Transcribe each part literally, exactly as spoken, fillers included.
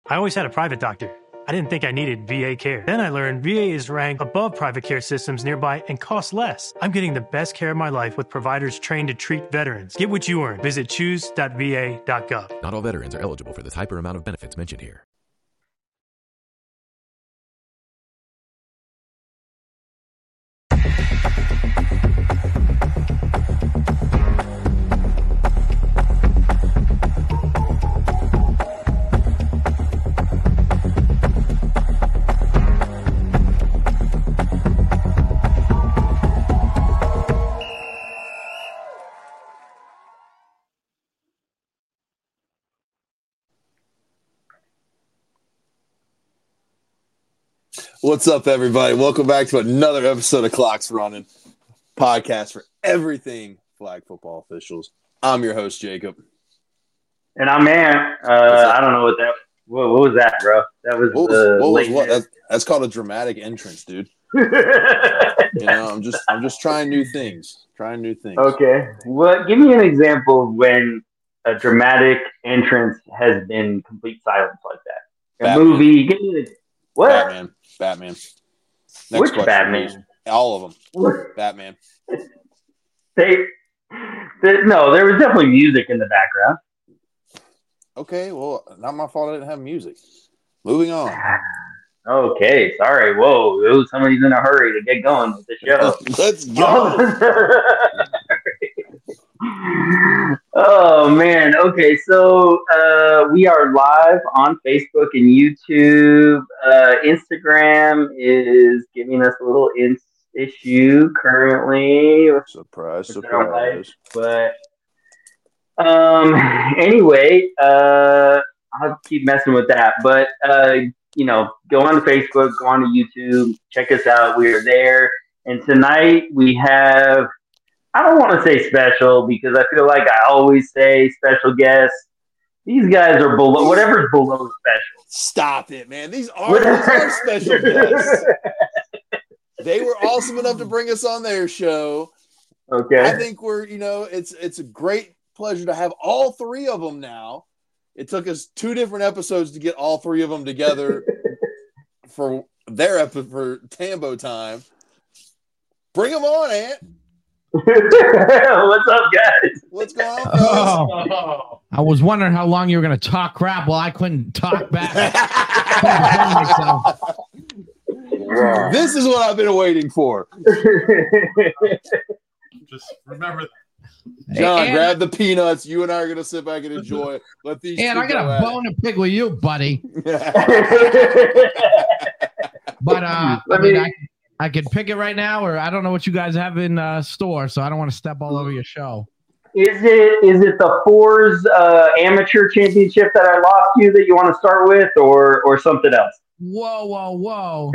I always had a private doctor. I didn't think I needed V A care. Then I learned V A is ranked above private care systems nearby and costs less. I'm getting the best care of my life with providers trained to treat veterans. Get what you earn. Visit choose dot v a dot gov. Not all veterans are eligible for the type or amount of benefits mentioned here. What's up, everybody? Welcome back to another episode of Clocks Running, podcast for everything flag football officials. I'm your host, Jacob. And I'm Man. Uh, I don't know what that what, what was that, bro? That was what was, uh, what, was what? That's, that's called a dramatic entrance, dude. You know, I'm just I'm just trying new things. Trying new things. Okay. Well, give me an example of when a dramatic entrance has been complete silence like that. A Batman. movie. Give me the what? Batman. Batman. Next Which question, Batman? please. All of them. What? Batman. They, they, no, there was definitely music in the background. Okay, well, not my fault I didn't have music. Moving on. Okay, sorry. Whoa, somebody's in a hurry to get going with the show. Let's go. Oh, man. Okay, so uh, we are live on Facebook and YouTube. Uh, Instagram is giving us a little in- issue currently. Surprise, surprise. But um, anyway, uh, I'll keep messing with that. But, uh, you know, go on to Facebook, go on to YouTube, check us out. We are there. And tonight we have, I don't want to say special because I feel like I always say special guests. These guys are below, whatever's below special. Stop it, man. These are, these are special guests. They were awesome enough to bring us on their show. Okay. I think we're, you know, it's it's a great pleasure to have all three of them now. It took us two different episodes to get all three of them together for their episode for Tambo time. Bring them on, Ant. What's up, guys? What's going on, oh, oh. I was wondering how long you were going to talk crap while I couldn't talk back. This is what I've been waiting for. Just remember that. John, and, grab the peanuts. You and I are going to sit back and enjoy it. Let these and two I got go a at bone to pick with you, buddy. it. But uh, Let I mean, me- I, I could pick it right now, or I don't know what you guys have in uh, store, so I don't want to step all over your show. Is it is it the Fours uh, amateur championship that I lost you that you want to start with, or or something else? Whoa, whoa, whoa.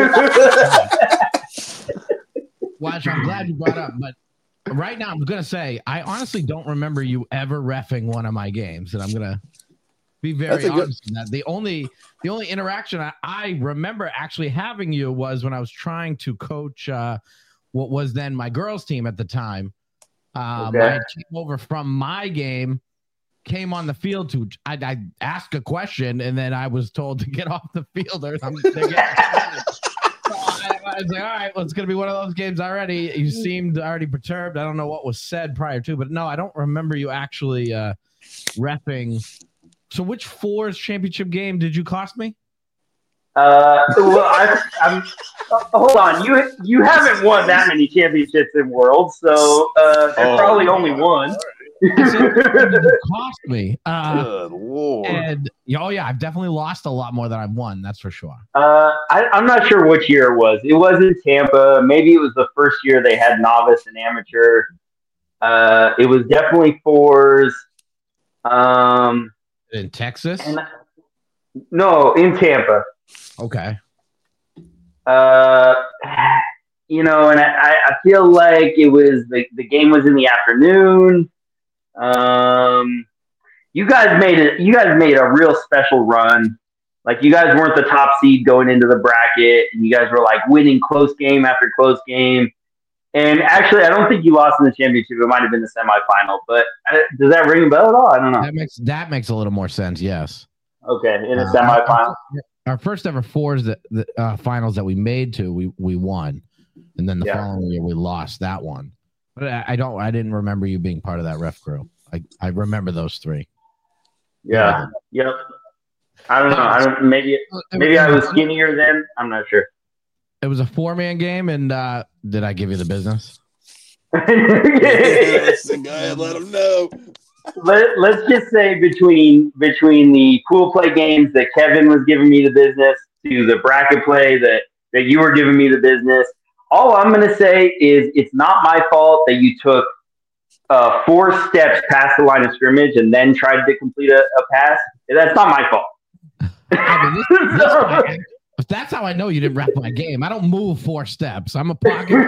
Watch, I'm glad you brought up, but right now I'm going to say I honestly don't remember you ever reffing one of my games, and I'm going to be very That's a honest in that. The only the only interaction I, I remember actually having you was when I was trying to coach uh, what was then my girls' team at the time. Um, Okay. I came over from my game, came on the field to I, I asked a question, and then I was told to get off the field. Or I'm, they're getting- So I, I was like, all right, well, it's going to be one of those games already. You seemed already perturbed. I don't know what was said prior to, but no, I don't remember you actually uh, reffing. So which Fours championship game did you cost me? Uh, well, I, I'm. Uh, hold on, you you haven't won that many championships in Worlds, so uh, there's Oh, probably only one. I said, what did you cost me? Uh, Good Lord. and oh yeah, I've definitely lost a lot more than I've won. That's for sure. Uh, I, I'm not sure which year it was. It was in Tampa. Maybe it was the first year they had novice and amateur. Uh, it was definitely Fours. Um, In Texas? and no, in Tampa. Okay. Uh, you know, and I, I feel like it was the, the game was in the afternoon. Um, you guys made it. You guys made a real special run. Like you guys weren't the top seed going into the bracket, and you guys were like winning close game after close game. And actually, I don't think you lost in the championship. It might have been the semifinal. But uh, does that ring a bell at all? I don't know. That makes that makes a little more sense. Yes. Okay, in the Uh, semifinals. our, our first ever fours that the uh, finals that we made to, we we won, and then the Yeah. following year we lost that one. But I, I don't, I didn't remember you being part of that ref crew. I I remember those three. Yeah. Yep. I don't know. I don't. Maybe It- maybe I it- was skinnier then. I'm not sure. It was a four man game, and uh, did I give you the business? Listen, go ahead, let them know. Let, let's just say between between the pool play games that Kevin was giving me the business to the bracket play that, that you were giving me the business, all I'm going to say is it's not my fault that you took uh, four steps past the line of scrimmage and then tried to complete a, a pass. That's not my fault. I mean, this, this guy, but that's how I know you didn't rep my game. I don't move four steps. I'm a pocket.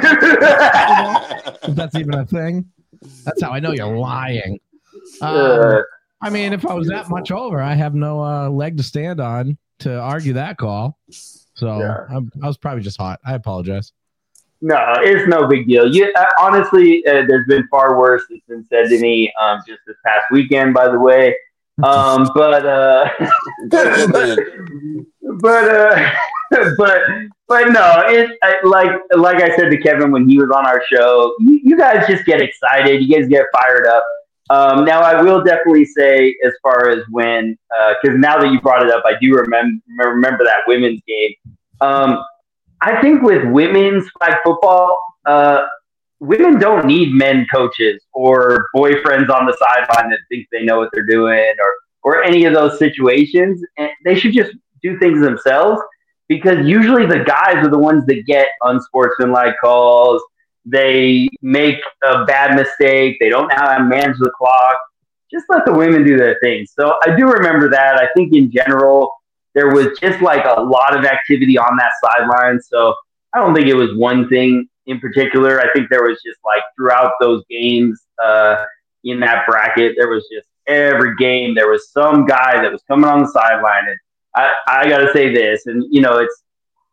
If that's even a thing. That's how I know you're lying. Um, Uh, I mean, if I was that much over, I have no uh, leg to stand on to argue that call. So Yeah. I'm, I was probably just hot. I apologize. No, it's no big deal. You uh, honestly, uh, there's been far worse that's been said to me um, just this past weekend, by the way. Um, but uh, Good but man. but, uh, but but no, it I, like like I said to Kevin when he was on our show, you, you guys just get excited, you guys get fired up. Um, now I will definitely say, as far as when, because uh, now that you brought it up, I do remember remember that women's game. Um, I think with women's flag football, uh, women don't need men coaches or boyfriends on the sideline that think they know what they're doing, or or any of those situations. And they should just do things themselves, because usually the guys are the ones that get unsportsmanlike calls. They make a bad mistake. They don't know how to manage the clock. Just let the women do their thing. So I do remember that. I think in general, there was just like a lot of activity on that sideline. So I don't think it was one thing in particular. I think there was just like throughout those games uh, in that bracket, there was just every game, there was some guy that was coming on the sideline. And I, I got to say this, and you know, it's,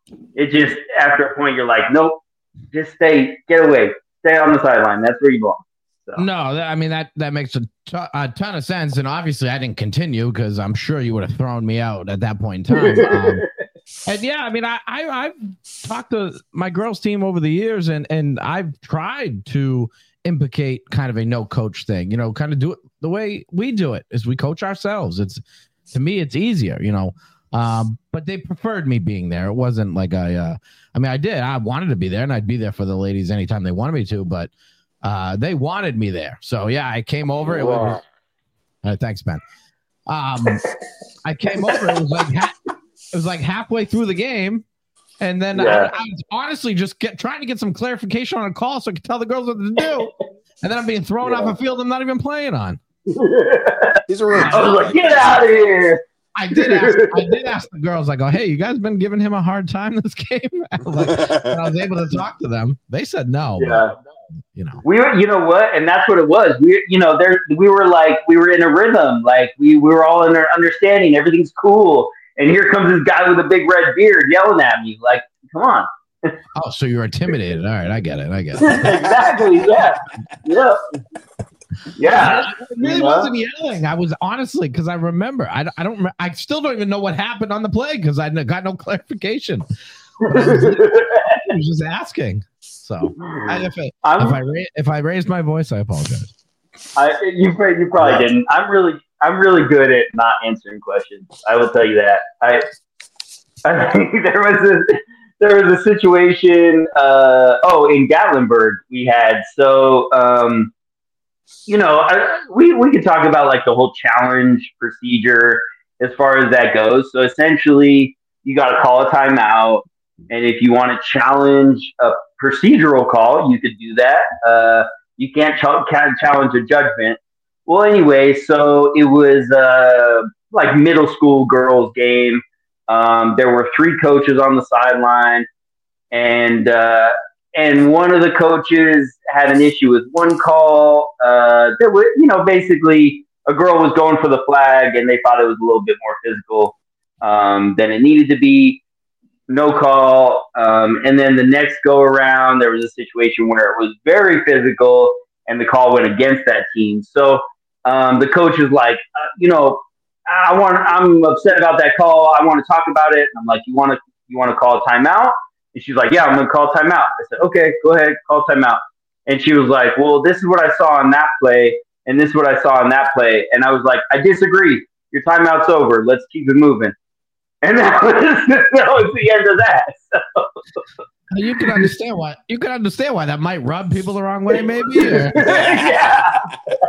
it just, after a point, you're like, nope, just stay, get away, stay on the sideline. That's where you belong. So. No, that, I mean, that, that makes a, t- a ton of sense. And obviously I didn't continue because I'm sure you would have thrown me out at that point in time. Um, and yeah, I mean, I, I, I've talked to my girls team over the years, and, and I've tried to implicate kind of a no coach thing, you know, kind of do it the way we do it is we coach ourselves. It's, to me, it's easier, you know, um, but they preferred me being there. It wasn't like I, uh, I mean, I did, I wanted to be there, and I'd be there for the ladies anytime they wanted me to, but uh, they wanted me there. So yeah, I came over. It was, uh, thanks, Ben. Um, I came over. It was like, ha- it was like halfway through the game. And then Yeah. I, I was honestly just get, trying to get some clarification on a call so I could tell the girls what to do. And then I'm being thrown Yeah. off a field I'm not even playing on. These are I was like, get out of here. I did ask. I did ask the girls. I go, "Hey, you guys been giving him a hard time this game?" I was, like, and I was able to talk to them. They said no. Yeah. But, you know, We were, you know what, and that's what it was. We, you know, there we were like we were in a rhythm, like we, we were all in our understanding. Everything's cool, and here comes this guy with a big red beard yelling at me, like, "Come on!" oh, so you're intimidated? All right, I get it. I get it. Exactly. Yeah. Yeah. Yeah. I really You know? wasn't yelling. I was honestly because I remember. I, I don't. I still don't even know what happened on the play because I got no clarification. But I was, I was just asking. So I, if, I, I'm- if I ra- if I raised my voice, I apologize. I, you, you probably didn't. I'm really, I'm really good at not answering questions. I will tell you that. I, I think there was a, there was a situation. Uh, oh, in Gatlinburg we had. So, um, you know, I, we we could talk about like the whole challenge procedure as far as that goes. So essentially, you got to call a timeout, and if you want to challenge a procedural call, you could do that. Uh, You can't ch- can't challenge a judgment. Well, anyway, so it was uh, like middle school girls game. Um, there were three coaches on the sideline, and uh, and one of the coaches had an issue with one call. Uh, there was, you know, basically a girl was going for the flag, and they thought it was a little bit more physical um, than it needed to be. No call. Um, and then the next go around, there was a situation where it was very physical and the call went against that team. So um, the coach is like, uh, you know, I want, I'm upset about that call. I want to talk about it. And I'm like, you want to, you want to call a timeout? And she's like, yeah, I'm going to call timeout. I said, okay, go ahead, call timeout. And she was like, well, this is what I saw on that play, and this is what I saw on that play. And I was like, I disagree. Your timeout's over. Let's keep it moving. And that was, that was the end of that. So. You can understand why. You can understand why that might rub people the wrong way, maybe. Or... yeah,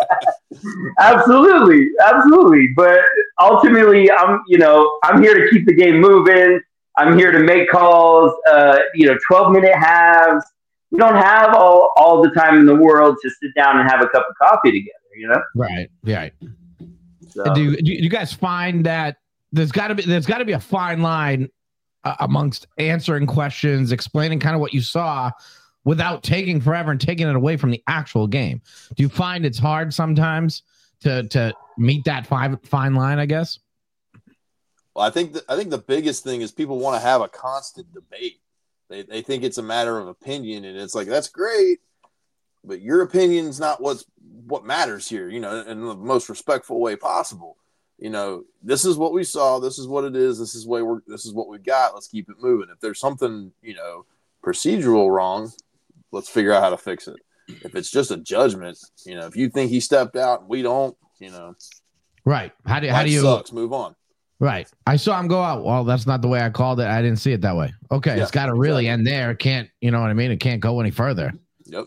absolutely, absolutely. But ultimately, I'm, you know, I'm here to keep the game moving. I'm here to make calls. Uh, you know, twelve minute halves. We don't have all, all the time in the world to sit down and have a cup of coffee together, you know? Right, right. So. Do, you, do you guys find that there's got to be there's got to be a fine line uh, amongst answering questions, explaining kind of what you saw without taking forever and taking it away from the actual game? Do you find it's hard sometimes to to meet that fine fine line, I guess? Well, I think the, I think the biggest thing is people want to have a constant debate. They they think it's a matter of opinion, and it's like, that's great, but your opinion's not what's what matters here, you know, in the most respectful way possible. You know, this is what we saw, this is what it is, this is way we're this is what we got, let's keep it moving. If there's something, you know, procedural wrong, let's figure out how to fix it. If it's just a judgment, you know, if you think he stepped out and we don't, you know, right. How do how do you sucks, move on. Right. I saw him go out. Well, that's not the way I called it. I didn't see it that way. Okay. Yeah, it's got to really end there. It can't, you know what I mean? It can't go any further. Yep.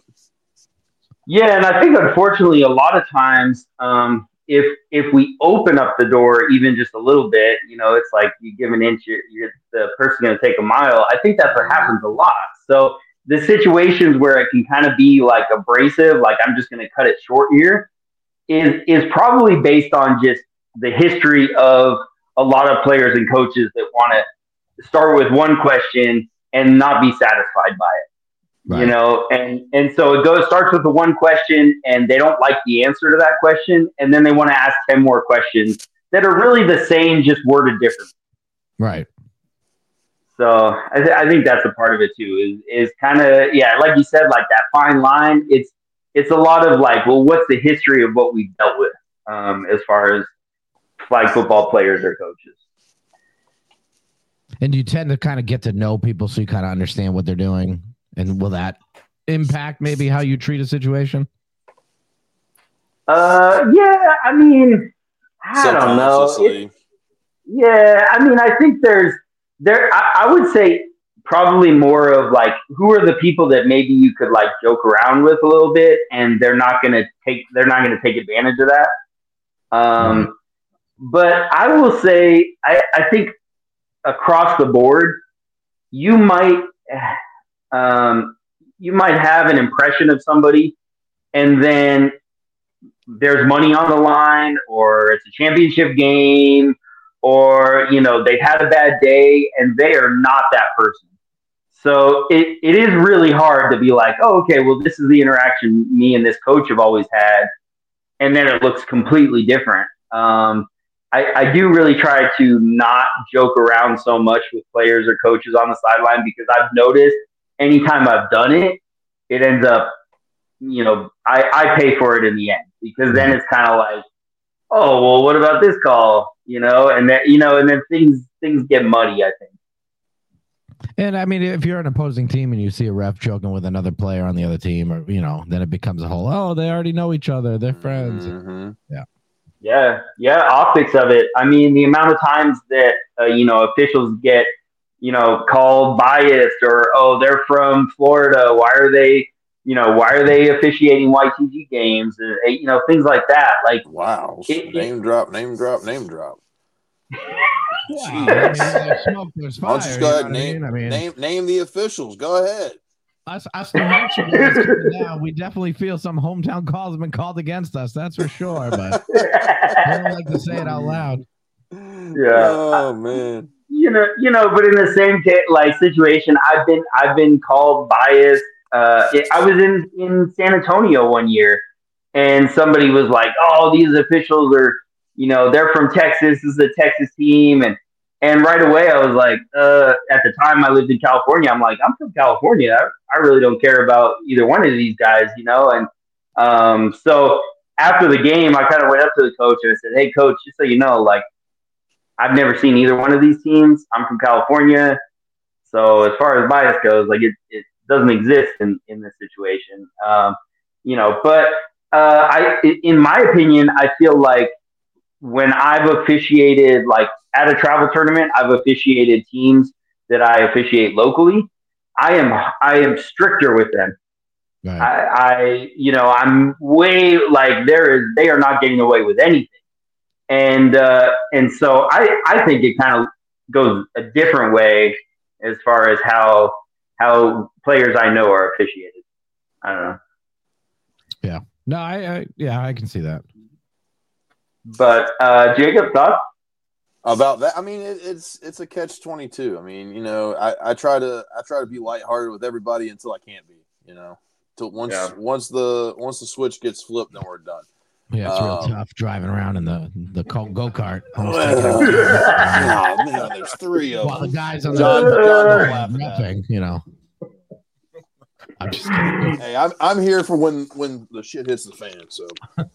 Yeah. And I think, unfortunately, a lot of times, um, if if we open up the door even just a little bit, you know, it's like you give an inch, you're, you're the person going to take a mile. I think that's what happens a lot. So the situations where it can kind of be like abrasive, like I'm just going to cut it short here, is is probably based on just the history of a lot of players and coaches that want to start with one question and not be satisfied by it, right. You know? And, and so it goes, starts with the one question and they don't like the answer to that question. And then they want to ask ten more questions that are really the same, just worded differently. Right. So I, th- I think that's a part of it too, is, is kind of, yeah, like you said, like that fine line. It's, it's a lot of like, well, what's the history of what we've dealt with um, as far as flag football players or coaches. And you tend to kind of get to know people so you kind of understand what they're doing. And will that impact maybe how you treat a situation? Uh, yeah, I mean, I don't know. It, yeah, I mean, I think there's there. I, I would say probably more of like, who are the people that maybe you could like joke around with a little bit, and they're not going to take they're not going to take advantage of that. Um, mm-hmm. But I will say, I, I think across the board, you might um, you might have an impression of somebody, and then there's money on the line, or it's a championship game, or, you know, they've had a bad day and they are not that person. So it, it is really hard to be like, oh, okay, well, this is the interaction me and this coach have always had. And then it looks completely different. Um, I, I do really try to not joke around so much with players or coaches on the sideline, because I've noticed anytime I've done it, it ends up, you know, I, I pay for it in the end, because then it's kind of like, oh, well, what about this call? You know, and then, you know, and then things, things get muddy, I think. And I mean, if you're an opposing team and you see a ref joking with another player on the other team, or, you know, then it becomes a whole, oh, they already know each other, they're friends. Mm-hmm. Yeah. Yeah. Yeah. Optics of it. I mean, the amount of times that, uh, you know, officials get, you know, called biased, or, oh, they're from Florida, why are they, you know, why are they officiating Y T G games? And, you know, things like that. Like, wow. It, name it, drop, name drop, name drop. Wow. I mean, there's smoke, there's fire, just go ahead, name, I mean? I mean, name, name the officials. Go ahead. Us, us New Hampshire boys coming down, we definitely feel some hometown calls have been called against us. That's for sure. But I don't like to say it out loud. Yeah. Oh man. You know, you know, but in the same case, like situation, I've been, I've been called biased. Uh, it, I was in, in San Antonio one year, and somebody was like, "Oh, these officials are, you know, they're from Texas. This is a Texas team." And, and right away I was like, uh, at the time I lived in California. I'm like, I'm from California. I, I really don't care about either one of these guys, you know? And, um, so after the game, I kind of went up to the coach and I said, "Hey coach, just so you know, like, I've never seen either one of these teams. I'm from California, so as far as bias goes, like it, it doesn't exist in, in this situation. Um, you know, but uh, I, in my opinion, I feel like when I've officiated, like at a travel tournament, I've officiated teams that I officiate locally. I am I am stricter with them. Right. I, I, you know, I'm way like there is. They are not getting away with anything, and uh, and so I I think it kind of goes a different way as far as how how players I know are officiated. I don't know. Yeah. No, I, I yeah, I can see that. But uh, Jacob, thoughts about that? I mean, it, it's it's a catch twenty-two. I mean, you know, I, I try to I try to be lighthearted with everybody until I can't be. You know, till once yeah. once the once the switch gets flipped, then we're done. Yeah, it's real um, tough driving around in the the go kart. Well, oh, man, there's three of While them. the guys on John, the John nothing, you know. I'm just kidding. Hey, I'm I'm here for when when the shit hits the fan. So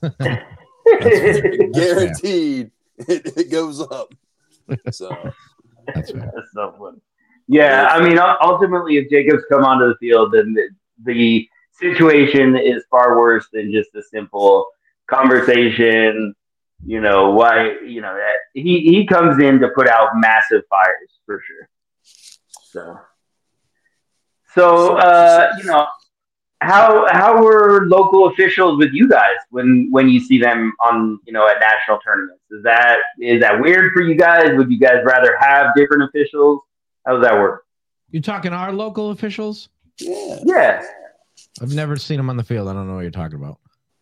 guaranteed it, it goes up. So that's fair. That's so funny. Yeah, I mean, ultimately, if Jacobs come onto the field, then the, the situation is far worse than just a simple conversation. You know why? You know that he he comes in to put out massive fires for sure. So. So, uh, you know, how how were local officials with you guys when, when you see them on, you know, at national tournaments? Is that is that weird for you guys? Would you guys rather have different officials? How does that work? You talking our local officials? Yeah. Yeah. I've never seen them on the field. I don't know what you're talking about.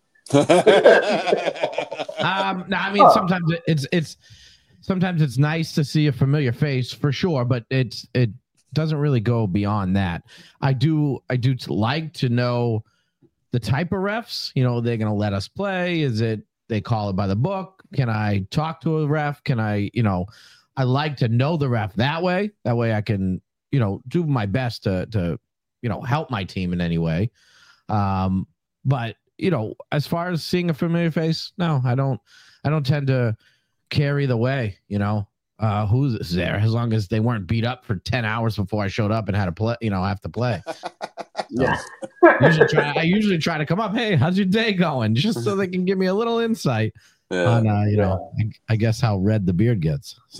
um, no, I mean, oh. sometimes it's it's sometimes it's nice to see a familiar face for sure, but it's it. doesn't really go beyond that. I do I do like to know the type of refs. You know, they're going to let us play. Is it they call it by the book? Can I talk to a ref? Can I, you know, I like to know the ref that way. That way I can, you know, do my best to, to you know, help my team in any way. Um, but, you know, as far as seeing a familiar face, no, I don't I don't tend to carry the way, you know. Uh, who's there? As long as they weren't beat up for ten hours before I showed up and had to play, you know, have to play. Yeah. usually try, I usually try to come up. Hey, how's your day going? Just so they can give me a little insight yeah. on, uh, you yeah. know, I, I guess how red the beard gets. So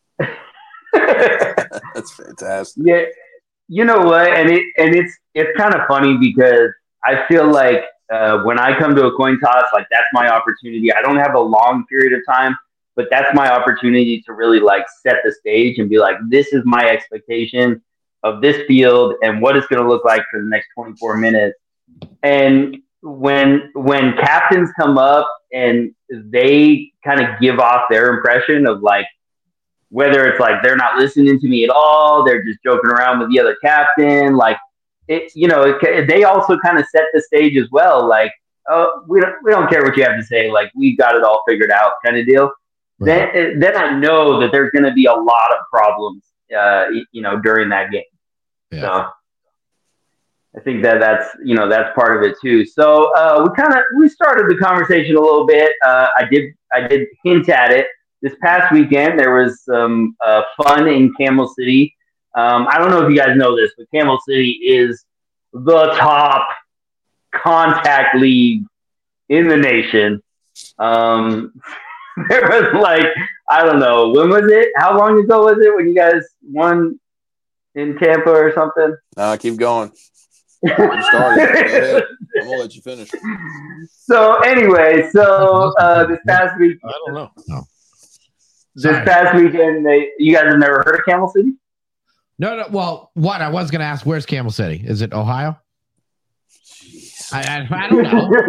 that's fantastic. Yeah, you know what? And it and it's it's kind of funny because I feel like uh, when I come to a coin toss, like that's my opportunity. I don't have a long period of time. But that's my opportunity to really like set the stage and be like, this is my expectation of this field and what it's going to look like for the next twenty-four minutes. And when when captains come up and they kind of give off their impression of like, whether it's like they're not listening to me at all, they're just joking around with the other captain, like it, you know, it, they also kind of set the stage as well. Like, oh, we don't we don't care what you have to say. Like, we got it all figured out, kind of deal. Right. Then, then I know that there's going to be a lot of problems, uh, you know, during that game. Yeah. So I think that that's, you know, that's part of it too. So uh, we kind of, we started the conversation a little bit. Uh, I did, I did hint at it. This past weekend, there was some uh, fun in Camel City. Um, I don't know if you guys know this, but Camel City is the top contact league in the nation. Um, There was like, I don't know, when was it? How long ago was it when you guys won in Tampa or something? Uh, keep going. You started. Go ahead. I'm gonna let you finish. So anyway, so uh, this past week, I don't know. No. This Sorry. past weekend, they, you guys have never heard of Camel City? No, no. Well, what I was gonna ask, where's Camel City? Is it Ohio? I, I, I don't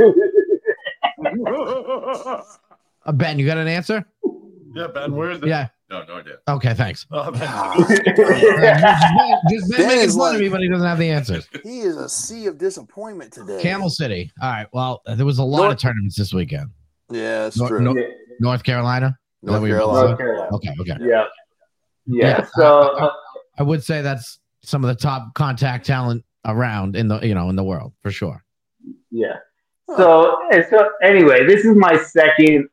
know. Uh, Ben, you got an answer? Yeah, Ben, where is it? Yeah. No, no idea. Okay, thanks. Oh, Ben. just Ben making fun like, of me, but he doesn't have the answers. He is a sea of disappointment today. Camel City. All right. Well, there was a lot North, of tournaments this weekend. Yeah, that's North, true. North, North Carolina? North Carolina. North Carolina. Okay, okay. Yeah. Yeah. yeah so I, I, I would say that's some of the top contact talent around in the, you know, in the world, for sure. Yeah. So, so anyway, this is my second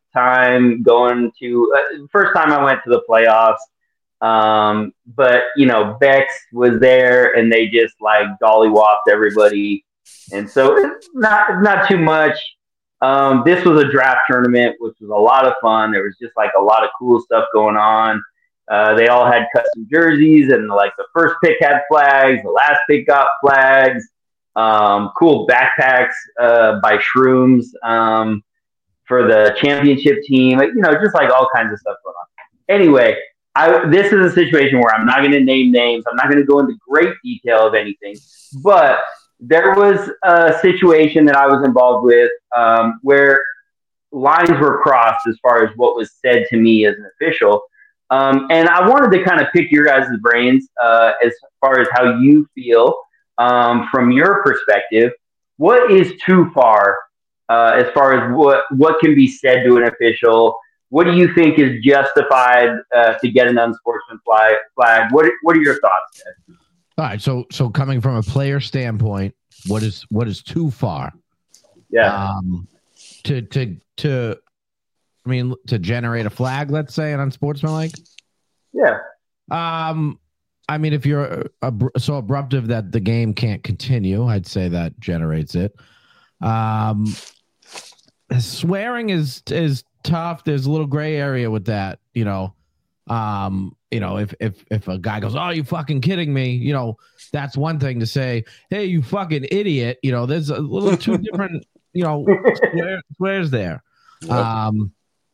time going to uh, first time I went to the playoffs. Um, but you know, Bex was there and they just like dollywopped everybody. And so it's not, not too much. Um, this was a draft tournament, which was a lot of fun. There was just like a lot of cool stuff going on. Uh, they all had custom jerseys, and like the first pick had flags, the last pick got flags. Um, cool backpacks uh, by Shrooms um, for the championship team. You know, just like all kinds of stuff going on. Anyway, I, this is a situation where I'm not going to name names. I'm not going to go into great detail of anything, but there was a situation that I was involved with um, where lines were crossed as far as what was said to me as an official. Um, and I wanted to kind of pick your guys' brains uh, as far as how you feel um, from your perspective. What is too far uh, as far as what, what can be said to an official? What do you think is justified uh, to get an unsportsman flag? flag? What What are your thoughts, Ted? All right, so so coming from a player standpoint, what is what is too far? Yeah. Um, to to to, I mean, to generate a flag, let's say, an unsportsmanlike. Yeah. Um, I mean, if you're ab- so abruptive that the game can't continue, I'd say that generates it. Um, swearing is is tough. There's a little gray area with that, you know. Um, you know, if if if a guy goes, "Oh, you fucking kidding me?" You know, that's one thing to say. Hey, you fucking idiot! You know, there's a little two different, you know, swear, swears there. Yep. Um,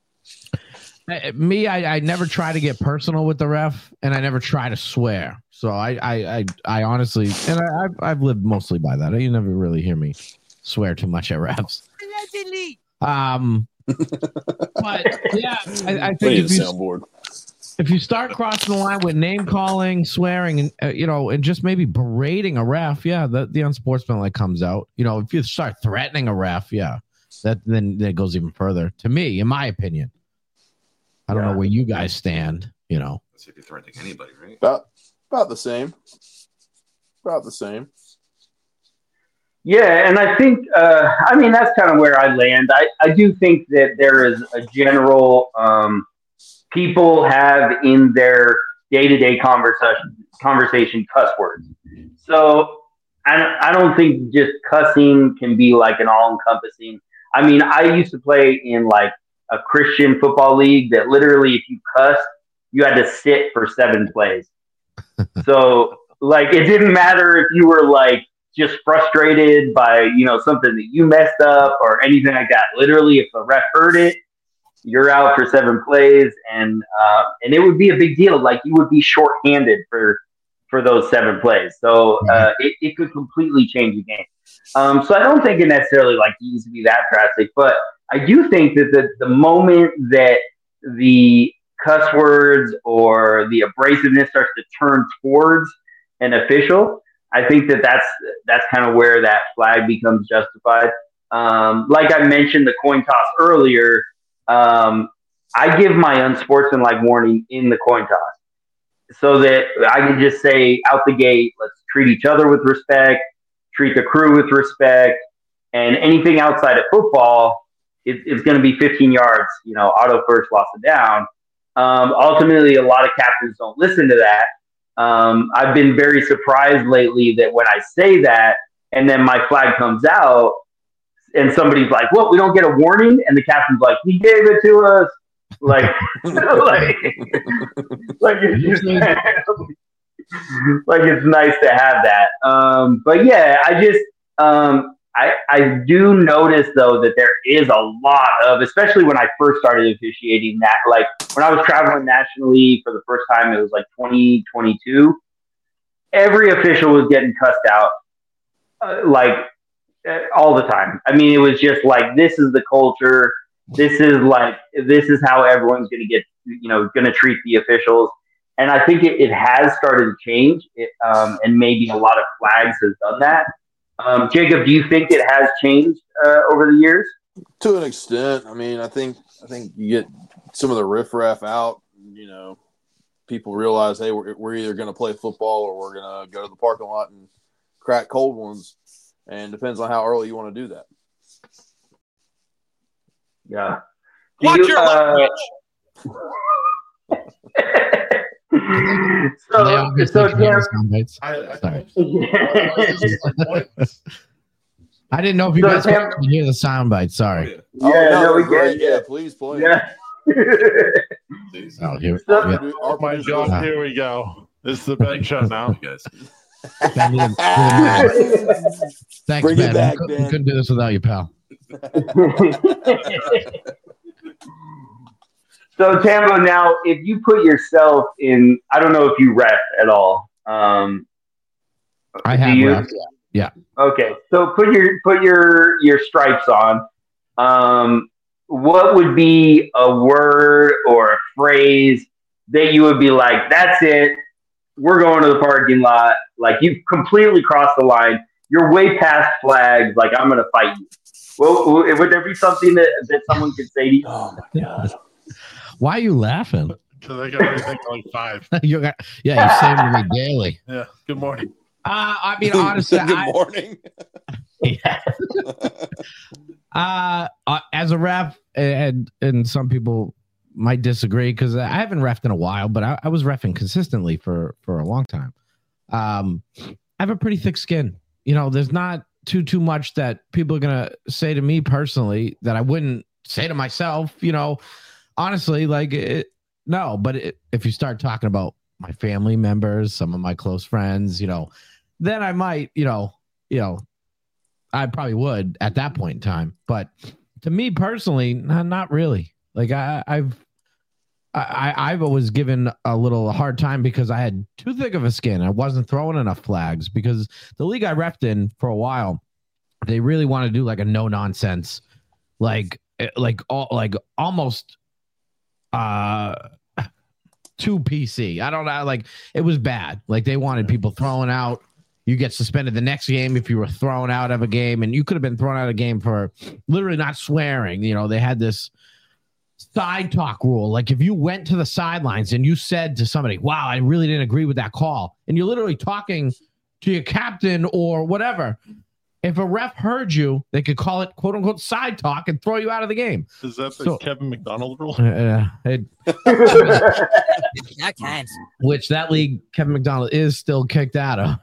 me, I, I never try to get personal with the ref, and I never try to swear. So I I I, I honestly, and I, I've I've lived mostly by that. You never really hear me swear too much at refs. Um, but yeah, I, I think if you, soundboard. if you start crossing the line with name calling, swearing, and uh, you know, and just maybe berating a ref, yeah, the the unsportsmanlike comes out. You know, if you start threatening a ref, yeah, that then that goes even further. To me, in my opinion, I don't yeah. know where you guys stand. You know, that's if you're threatening anybody, right? About about the same. About the same. Yeah, and I think, uh, I mean, that's kind of where I land. I, I do think that there is a general, um, people have in their day-to-day conversation, conversation cuss words. So I, I don't think just cussing can be like an all-encompassing. I mean, I used to play in like a Christian football league that literally if you cussed, you had to sit for seven plays. So like, it didn't matter if you were like, just frustrated by, you know, something that you messed up or anything like that. Literally, if the ref heard it, you're out for seven plays, and uh, and it would be a big deal. Like you would be shorthanded for for those seven plays. So uh, it, it could completely change the game. Um, so I don't think it necessarily like needs to be that drastic, but I do think that the the moment that the cuss words or the abrasiveness starts to turn towards an official, I think that that's that's kind of where that flag becomes justified. Um, like I mentioned, the coin toss earlier, um, I give my unsportsmanlike warning in the coin toss so that I can just say out the gate, let's treat each other with respect, treat the crew with respect, and anything outside of football is, is going to be fifteen yards, you know, auto first, loss of down. Um, ultimately, a lot of captains don't listen to that. Um, I've been very surprised lately that when I say that and then my flag comes out and somebody's like, "What? We don't get a warning?" And the captain's like, "He gave it to us." Like, like, like, it's just, like it's nice to have that. Um, but yeah, I just, um, I, I do notice though that there is a lot of, especially when I first started officiating, that like when I was traveling nationally for the first time, it was like twenty twenty-two. Every official was getting cussed out, uh, like uh, all the time. I mean, it was just like, this is the culture. This is like, this is how everyone's going to get, you know, going to treat the officials. And I think it, it has started to change. It, um, and maybe a lot of flags has done that. Um, Jacob, do you think it has changed uh, over the years? To an extent. I mean, I think I think you get some of the riffraff out. You know, people realize, hey, we're, we're either going to play football or we're going to go to the parking lot and crack cold ones. And depends on how early you want to do that. Yeah. Watch you, your uh, so, They obviously so can hear Tam, the sound bites. I, I, Sorry. I, I didn't know if you So guys Tam- could hear the sound bites. Sorry. Oh, Yeah, no, no, we they're great. get it. Yeah, please play. yeah. Oh, here. So- yeah. Produ- Our oh my producer God, was- here we go. This is the Ben show now. guys. Ben, you didn't- you didn't- Thanks, Bring it Ben. back, we, couldn't, we Ben. couldn't do this without you, pal. So Tambo, now if you put yourself in, I don't know if you ref at all. Um, I do have you? refs. Yeah. Okay, so put your put your your stripes on. Um, what would be a word or a phrase that you would be like, "That's it. We're going to the parking lot." Like you've completely crossed the line. You're way past flags. Like I'm going to fight you. Well, would there be something that, that someone could say to you? Oh my God. Why are you laughing? Because I got everything like five. you got, yeah, you say to me daily. Yeah. Good morning. Uh, I mean, honestly, Good I, morning. yeah. uh, uh, as a ref, and and some people might disagree because I haven't refed in a while, but I, I was reffing consistently for for a long time. Um, I have a pretty thick skin. You know, there's not too too much that people are gonna say to me personally that I wouldn't say to myself. You know, honestly, like it, no. But it, if you start talking about my family members, some of my close friends, you know, then I might, you know, you know, I probably would at that point in time. But to me personally, not, not really. Like I, I've, I, I've always given a little hard time because I had too thick of a skin. I wasn't throwing enough flags because the league I refed in for a while, they really want to do like a no nonsense, like, like all, like almost, uh, too P C. I don't know. Like it was bad. Like they wanted people throwing out. You get suspended the next game if you were thrown out of a game, and you could have been thrown out of a game for literally not swearing. You know, they had this side talk rule. Like if you went to the sidelines and you said to somebody, "Wow, I really didn't agree with that call," and you're literally talking to your captain or whatever. If a ref heard you, they could call it "quote unquote" side talk and throw you out of the game. Is that the So- Kevin McDonald rule? Uh, it, That kind. which that league Kevin McDonald is still kicked out of.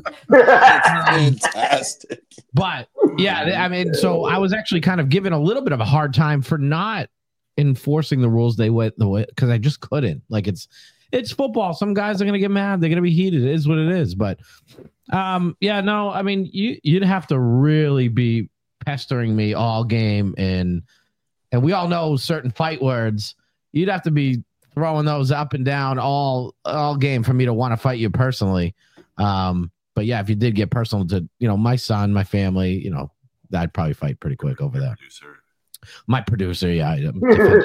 Fantastic. But yeah, I mean, so I was actually kind of given a little bit of a hard time for not enforcing the rules they went the way because I just couldn't. Like it's it's football. Some guys are gonna get mad. They're gonna be heated. It is what it is. But um, yeah, no, I mean, you you'd have to really be pestering me all game, and and we all know certain fight words. You'd have to be throwing those up and down all all game for me to want to fight you personally. Um, but yeah, if you did get personal to, you know, my son, my family, you know, I'd probably fight pretty quick over there. My producer, yeah. I'm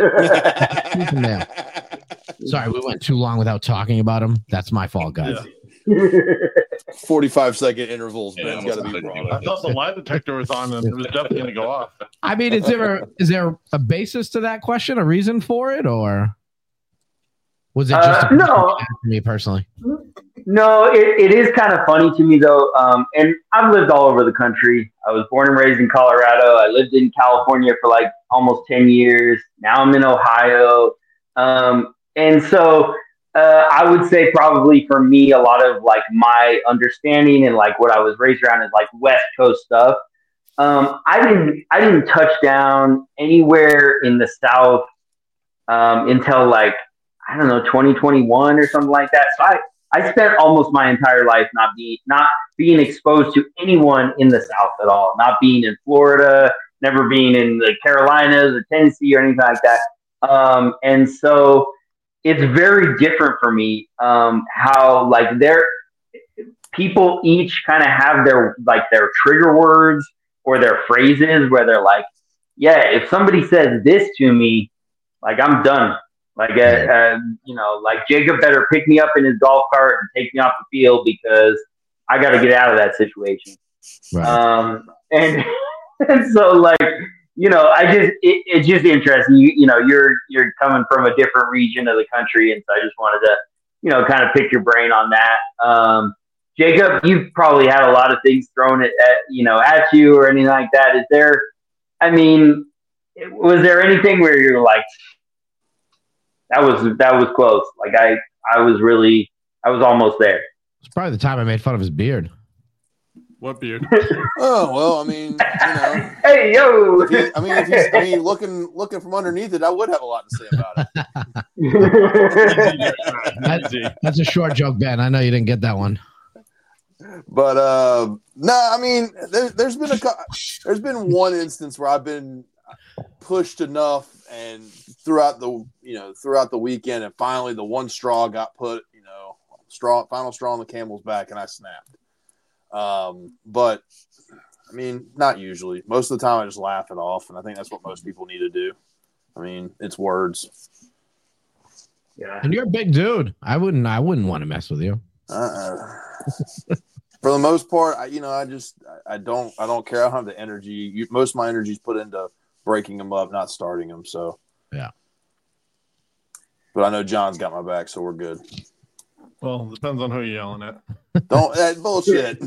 defend- Sorry, we went too long without talking about him. That's my fault, guys. Yeah. forty-five second intervals. Yeah, Ben's got to be brought I up. thought the lie detector was on and it was definitely going to go off. I mean, is there a, is there a basis to that question, a reason for it, or was it just Uh, a no. to me personally? No, it, it is kind of funny to me though. Um, and I've lived all over the country. I was born and raised in Colorado. I lived in California for like almost ten years. Now I'm in Ohio. Um, and so uh, I would say probably for me, a lot of like my understanding and like what I was raised around is like West Coast stuff. Um, I didn't, I didn't touch down anywhere in the South um, until like, I don't know, twenty twenty-one or something like that. So I, I spent almost my entire life not being not being exposed to anyone in the South at all, not being in Florida, never being in the Carolinas or Tennessee or anything like that. Um, and so it's very different for me um, how like their people each kind of have their like their trigger words or their phrases where they're like, yeah, if somebody says this to me, like I'm done. Like, uh, uh, you know, like Jacob better pick me up in his golf cart and take me off the field because I got to get out of that situation. Right. Um, and, and so, like, you know, I just it, it's just interesting. You you know, you're you're coming from a different region of the country, and so I just wanted to, you know, kind of pick your brain on that. Um, Jacob, you've probably had a lot of things thrown at, at you know at you or anything like that. Is there? I mean. was there anything where you're like, that was that was close? Like I I was really I was almost there. It's probably the time I made fun of his beard. What beard? Oh well, I mean, you know. Hey yo! If he, I mean, if he's, I mean, looking looking from underneath it, I would have a lot to say about it. That, that's a short joke, Ben. I know you didn't get that one. But uh, no, I mean, there, there's been a cou- there's been one instance where I've been pushed enough, and throughout the you know throughout the weekend, and finally the one straw got put, you know, straw final straw on the camel's back, and I snapped. Um, but I mean, not usually. Most of the time, I just laugh it off, and I think that's what most people need to do. I mean, it's words. Yeah. And you're a big dude. I wouldn't. I wouldn't want to mess with you. Uh-uh. For the most part, I, you know, I just I, I don't I don't care. I don't have the energy. You, most of my energy is put into breaking them up, not starting them. So yeah. But I know John's got my back, so we're good. Well, depends on who you're yelling at. Don't that bullshit.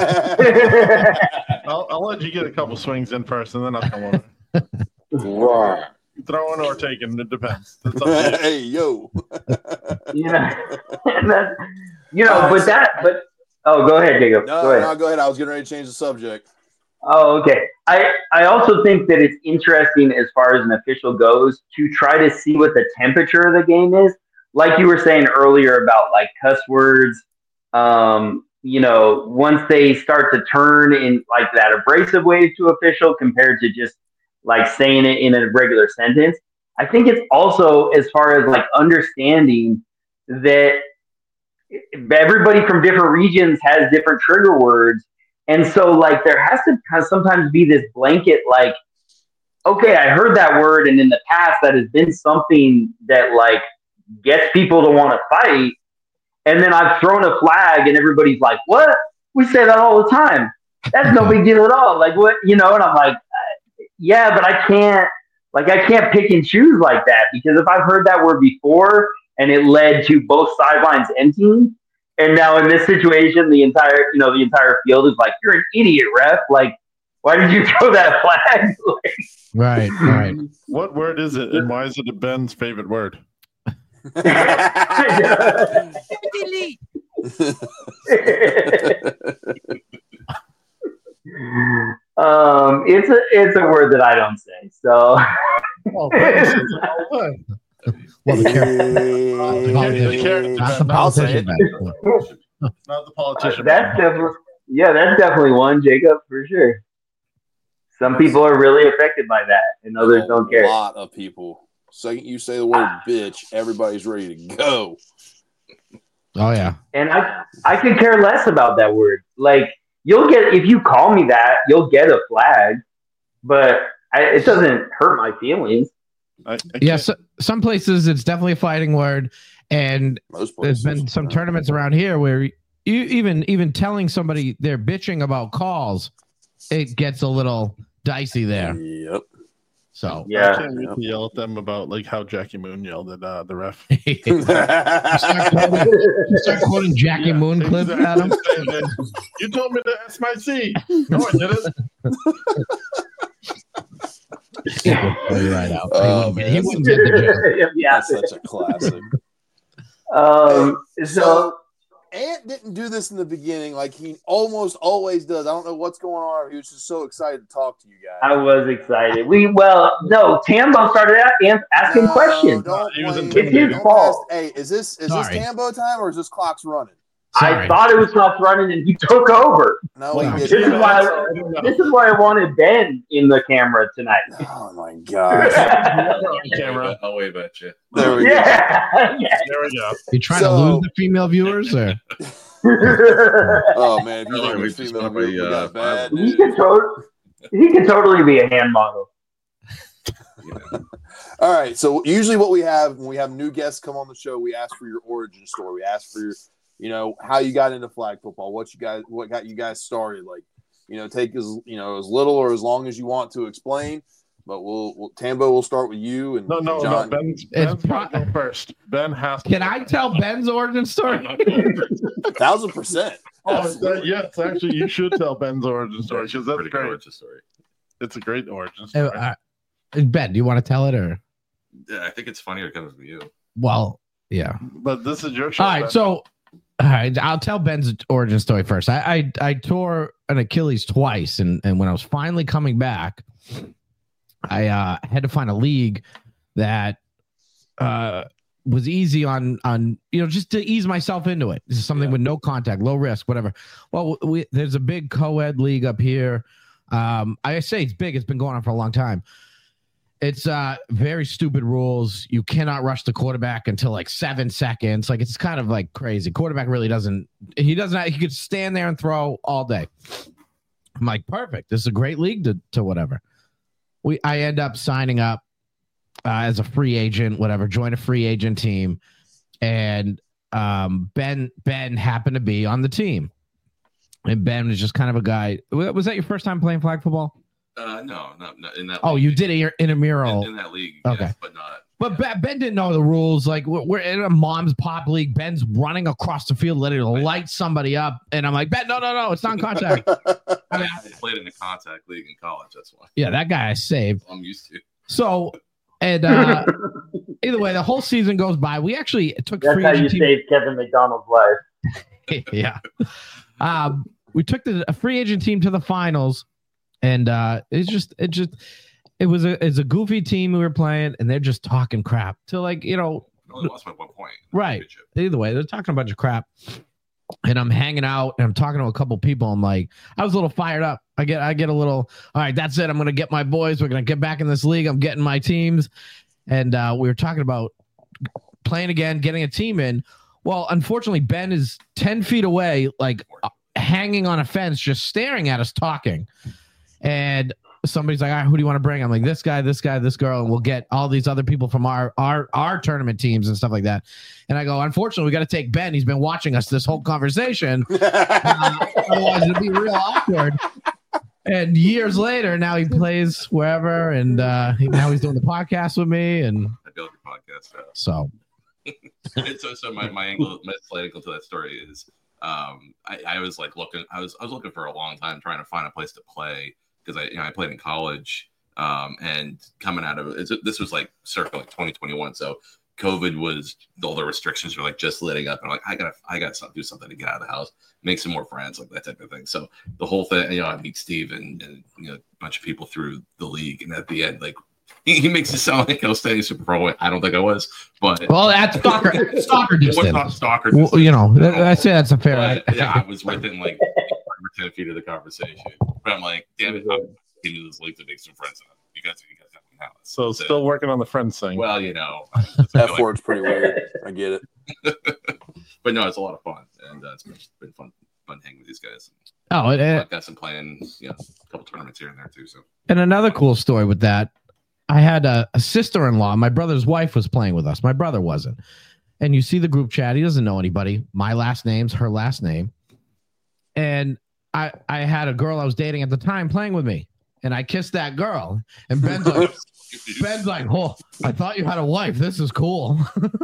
I'll, I'll let you get a couple swings in first, and then I'll come over. Throwing or taking, it depends. That's up to you. Hey yo. You know, and that, you know, but that, but oh, go ahead, Jacob. No, go ahead. no, go ahead. I was getting ready to change the subject. Oh, okay. I, I also think that it's interesting as far as an official goes to try to see what the temperature of the game is. Like you were saying earlier about like cuss words, um, you know, once they start to turn in like that abrasive way to official compared to just like saying it in a regular sentence. I think it's also as far as like understanding that everybody from different regions has different trigger words. And so like there has to kind of sometimes be this blanket like, okay, I heard that word, and in the past that has been something that like gets people to want to fight, and then I've thrown a flag and everybody's like, what? We say that all the time. That's no big deal at all. Like what, you know, and I'm like, yeah, but I can't, like I can't pick and choose like that, because if I've heard that word before and it led to both sidelines emptying, and now in this situation, the entire, you know, the entire field is like, you're an idiot, ref. Like, why did you throw that flag? Like, Right, right. What word is it, and why is it Ben's favorite word? um, it's a it's a word that I don't say. So, Oh, well, the character- not the I'll say politician. it. Not the politician. that's definitely yeah, that's definitely one, Jacob, for sure. Some people are really affected by that, and others don't care. A lot of people. Second you say the word bitch, everybody's ready to go. Oh yeah. And I I could care less about that word. Like you'll get, if you call me that, you'll get a flag, but I, it doesn't hurt my feelings. I, I Yeah, can't- so, some places it's definitely a fighting word, and Most there's places. been some tournaments around here where you even even telling somebody they're bitching about calls, it gets a little dicey there. Yep. So I Yeah. can't wait to yell at them about like how Jackie Moon yelled at uh, the ref. you start quoting, you start quoting Jackie Yeah, Moon clips at him. exactly. You told me to S my C. No, I didn't. He would pull you right out. Oh, he, wouldn't, man, he wouldn't get the joke. Yeah. That's such a classic. Um, so So Ant didn't do this in the beginning, like he almost always does. I don't know what's going on. He was just so excited to talk to you guys. I was excited. We well, no, Tambo started out and asking No, questions. don't He was blame- intimidated. It's his don't fault. pass- Hey, is this is Sorry. this Tambo time or is this clock's running? I Sorry. thought it was clock running, and he took over. No, Wow. he This didn't. is why. I don't know. This is why I wanted Ben in the camera tonight. Oh my gosh. Camera. I'll wave at you. There we Yeah. yeah. There we go. You trying So- to lose the female viewers, or go. Oh man, if you No, think we we're just female, went we, by, we uh, got bad five. he news. could to- he could totally be a hand model. All right, so usually what we have when we have new guests come on the show, we ask for your origin story. We ask for your, you know, how you got into flag football, what you guys, what got you guys started. Like, you know, take as you know as little or as long as you want to explain. But we'll, we'll Tambo, we'll start with you and No, no, John. no. Ben's, It's Ben's pro- got to go first. Ben has to. can go I first. tell Ben's origin story? Thousand percent. Oh, is that, yes, actually, you should tell Ben's origin story because that's Pretty great. good origin story. It's a great origin Uh, story. uh, Ben, do you want to tell it or? Yeah, I think it's funnier coming from you. Well, yeah. But this is your show. All right, Ben. so all right, I'll tell Ben's origin story first. I I, I tore an Achilles twice, and and when I was finally coming back, I uh, had to find a league that uh, was easy on on you know just to ease myself into it. This is something Yeah. with no contact, low risk, whatever. Well, we, there's a big co-ed league up here. Um, I say it's big. It's been going on for a long time. It's uh very stupid rules. You cannot rush the quarterback until like seven seconds. Like it's kind of like crazy. Quarterback really doesn't. He doesn't. He could stand there and throw all day. I'm like, perfect. This is a great league to to whatever. We I end up signing up uh, as a free agent, whatever. Join a free agent team, and um Ben Ben happened to be on the team, and Ben was just kind of a guy. Was that your first time playing flag football? Uh, no, not, not in that. Oh, league. you did it intramural. in, in that league. Okay. Yes, but not. But Ben, Ben didn't know the rules. Like we're, we're in a mom's pop league. Ben's running across the field, letting to light somebody up, and I'm like, Ben, no, no, no, it's non-contact. I mean, I played in a contact league in college. That's why. yeah, that guy I saved. I'm used to. So, and uh, either way, the whole season goes by. We actually took That's free how you agent team- saved Kevin McDonald's life. yeah. Um, we took the a free agent team to the finals, and uh, it's just it just it was a it's a goofy team we were playing, and they're just talking crap to like you know I only lost by one point. right. Either way, they're talking a bunch of crap. And I'm hanging out and I'm talking to a couple people. I'm like, I was a little fired up. I get, I get a little, all right, that's it. I'm going to get my boys. We're going to get back in this league. I'm getting my teams. And uh, we were talking about playing again, getting a team in. Well, unfortunately, Ben is ten feet away, like uh, hanging on a fence, just staring at us talking. And somebody's like, all right, who do you want to bring? I'm like, this guy, this guy, this girl, and we'll get all these other people from our our our tournament teams and stuff like that. And I go, unfortunately, we got to take Ben. He's been watching us this whole conversation. uh, otherwise, it'd be real awkward. And years later, now he plays wherever, and uh, he, now he's doing the podcast with me. And I built your podcast. Uh, so, and so, so my, my angle, my slight angle to that story is, um, I, I was like looking, I was I was looking for a long time trying to find a place to play. Because I, you know, I played in college, um, and coming out of it, this was like circa like twenty twenty-one. So COVID was all the restrictions were like just letting up, and I'm like, I gotta, I gotta do something to get out of the house, make some more friends, like that type of thing. So the whole thing, you know, I meet Steve and, and you know a bunch of people through the league, and at the end, like he, he makes it sound like I was staying super pro. I don't think I was, but well, that's stalker, stalker it was distance. not stalker Well, distance. you know, I say that's a fair. But, yeah, I was within like ten feet of the conversation, but I'm like, damn it, I'm into this league to make some friends. You guys, you guys have me now. So still working on the friends thing. Well, you know, That word's pretty weird. I get it. but no, it's a lot of fun, and uh, it's been, been fun, fun hanging with these guys. Oh, it, I've got some playing, you know, a couple tournaments here and there too. So, and another cool story with that, I had a, a sister-in-law. My brother's wife was playing with us. My brother wasn't. And you see the group chat. He doesn't know anybody. My last name's her last name. And I I had a girl I was dating at the time playing with me. And I kissed that girl. And Ben's like, Ben's like, oh, I thought you had a wife. This is cool.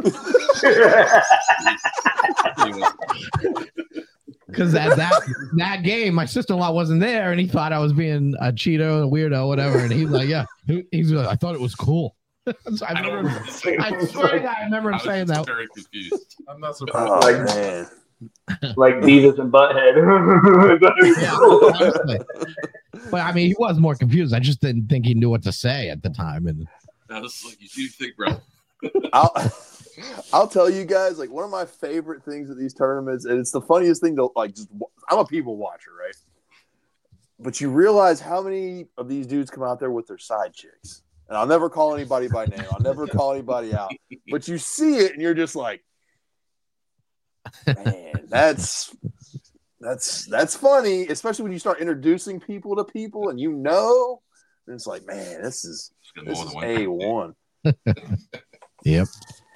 Because at that that game, my sister-in-law wasn't there, and he thought I was being a cheater, a weirdo, whatever. And he's like, yeah, he, he's like, I thought it was cool. So I, I don't remember, remember. I swear to God, I remember him I was saying just that. very confused. I'm not surprised. Oh, Like- man. Like Beavis and Butthead. Yeah, honestly. But I mean, he was more confused. I just didn't think he knew what to say at the time. And I was like, you do think, bro? I'll, I'll tell you guys, like, one of my favorite things at these tournaments, and it's the funniest thing to, like, just, I'm a people watcher, right? But you realize how many of these dudes come out there with their side chicks. And I'll never call anybody by name. I'll never call anybody out. But you see it, and you're just like, man, that's that's that's funny, especially when you start introducing people to people, and you know, and it's like, man, this is Just this more is than A one. one. yep.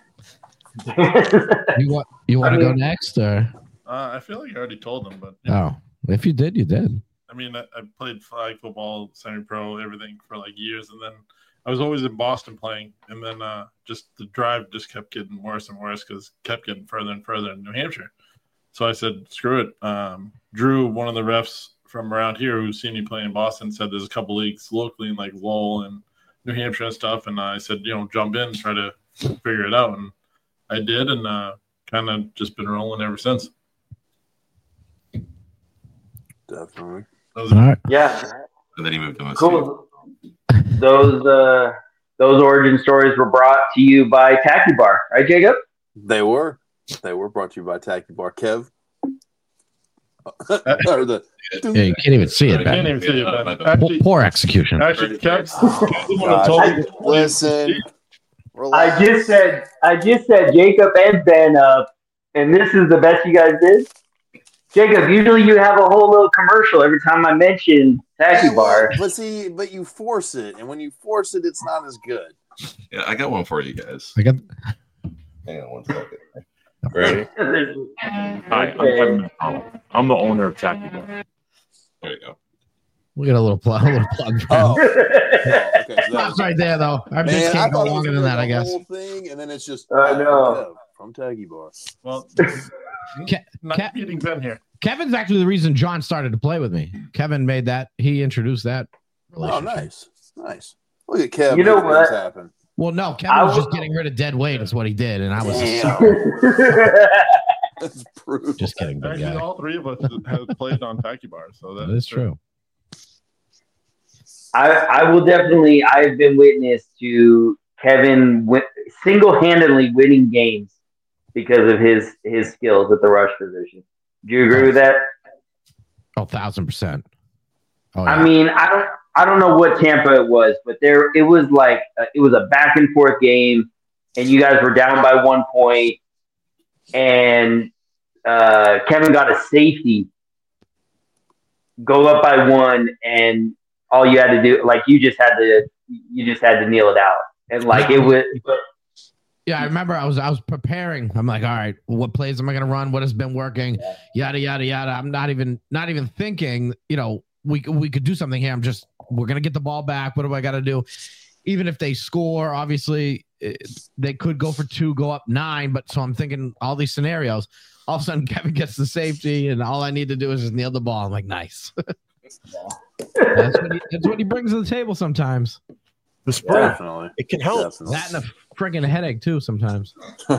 You want you want I to go mean- next, or Uh, I feel like I already told them, but yeah. oh, if you did, you did. I mean, I, I played flag football, semi-pro, everything for like years, and then I was always in Boston playing, and then uh, just the drive just kept getting worse and worse because kept getting further and further in New Hampshire. So I said, screw it. Um, Drew, one of the refs from around here who's seen me play in Boston, said there's a couple leagues locally in like Lowell and New Hampshire and stuff, and I said, you know, jump in, try to figure it out, and I did, and uh, kind of just been rolling ever since. Definitely. All right. Yeah. And then he moved to M S U. Cool. Those uh, those origin stories were brought to you by Tacky Bar, right, Jacob? They were. They were brought to you by Tacky Bar. Kev. or the, Yeah, you can't even see it, I can't Ben. even see it, Ben. Poor, Actually, poor execution. actually, Kev, Gosh, listen. Relax. I just said I just said Jacob and Ben up, and this is the best you guys did. Jacob, usually you have a whole little commercial every time I mention Tacky Yeah, well, Bar. but see, but you force it, and when you force it, it's not as good. Yeah, I got one for you guys. I got Hang on one second. Ready? Hi, I'm Kevin McConnell. I'm the owner of Tacky Bar. There you go. we got a little plug, a little plug. For Oh, him. oh, okay. So that That's was, right there, though. Our bits man, I can't go thought it was longer gonna than be that, I the guess. whole thing, and then it's just I uh, know. Kev from Taggy Bar. well, Ke- not Ke- beating Ben here. Kevin's actually the reason John started to play with me. Kevin made that. He introduced that Oh, relationship. nice, nice. Look at Kev. You know making things what? happen. Well, no, Kevin I was just will- getting rid of dead weight. Is what he did, and I was just, Damn, that's brutal. just kidding. Big Actually, guy. all three of us have played on Tacky Bar, so That is true. I, I will definitely. I've been witness to Kevin win, single-handedly winning games because of his his skills at the rush position. Do you agree with that? Oh, thousand percent. Oh, I mean, I don't I don't know what Tampa it was, but there it was like uh, it was a back and forth game, and you guys were down by one point, and uh, Kevin got a safety, go up by one, and all you had to do, like you just had to you just had to kneel it out, and like it was. yeah, I remember I was I was preparing. I'm like, all right, what plays am I gonna run? What has been working? Yada yada yada. I'm not even not even thinking. You know, we we could do something here. I'm just we're gonna get the ball back. What do I got to do? Even if they score, obviously it, they could go for two, go up nine. But so I'm thinking all these scenarios. All of a sudden, Kevin gets the safety, and all I need to do is just nail the ball. I'm like, nice. that's, what he, that's what he brings to the table sometimes. The spread, Definitely. it can help. Definitely. That and a freaking headache too sometimes.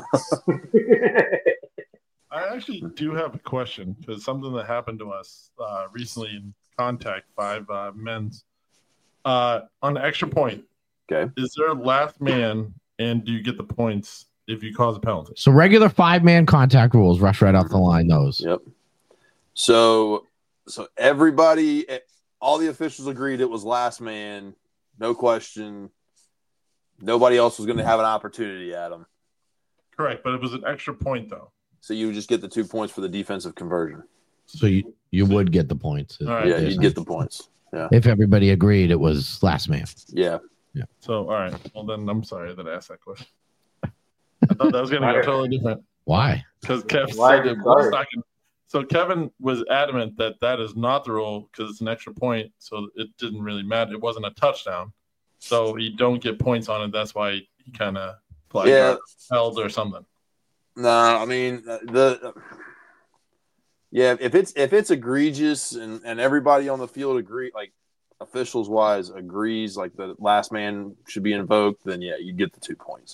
I actually do have a question because something that happened to us uh, recently in Contact Five uh, Men's uh, on the extra point. Okay. Is there a last man, and do you get the points if you cause a penalty? So regular five man contact rules, rush right off the line. Those. Yep. So, so everybody, all the officials agreed it was last man, no question. Nobody else was going to have an opportunity at him. Correct, but it was an extra point though. So you would just get the two points for the defensive conversion. So you you would get the points. All right. Yeah, you'd get the points. Yeah. If everybody agreed it was last man. Yeah. So, all right. Well, then I'm sorry that I asked that question. I thought that was going to go totally different Why? because Kev Why said you it was sorry? not gonna- So Kevin was adamant that that is not the rule because it's an extra point, so it didn't really matter. It wasn't a touchdown, so you don't get points on it. That's why he kind of Yeah. held or something. No, I mean the yeah. If it's if it's egregious and, and everybody on the field agree, like officials wise agrees, like the last man should be invoked, then yeah, you get the two points.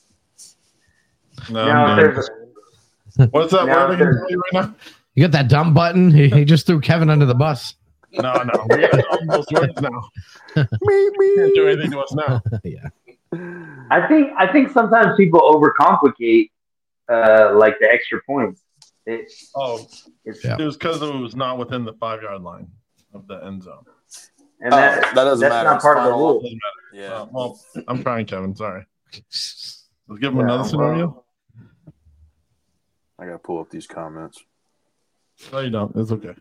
No, Now, I'm if good. there's- What's that now, word if again there's- right now? You got that dumb button? He, he just threw Kevin under the bus. No, no, we got all those words now. Can't do anything to us now. yeah. I think I think sometimes people overcomplicate uh, like the extra points. It, Oh, it's, Yeah. it was because it was not within the five yard line of the end zone. and Oh, that, that doesn't that's matter. not It's part of the final. rule. Doesn't matter. Yeah. Uh, well, I'm trying, Kevin. Sorry. Let's give him Yeah, another well- scenario. I gotta pull up these comments. No, you don't. It's okay.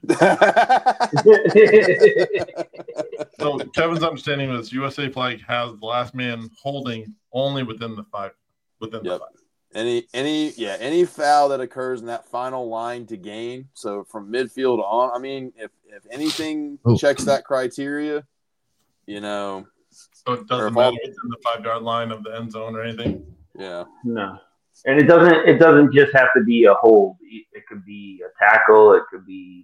So Kevin's understanding was U S A flag has the last man holding only within the five, within Yep. the five. Any any yeah any foul that occurs in that final line to gain, so from midfield on, I mean, if if anything Ooh. checks that criteria, you know, So it Or doesn't if matter all- if it's in the five yard line of the end zone or anything. yeah, No, and it doesn't. It doesn't just have to be a hold. It could be a tackle. It could be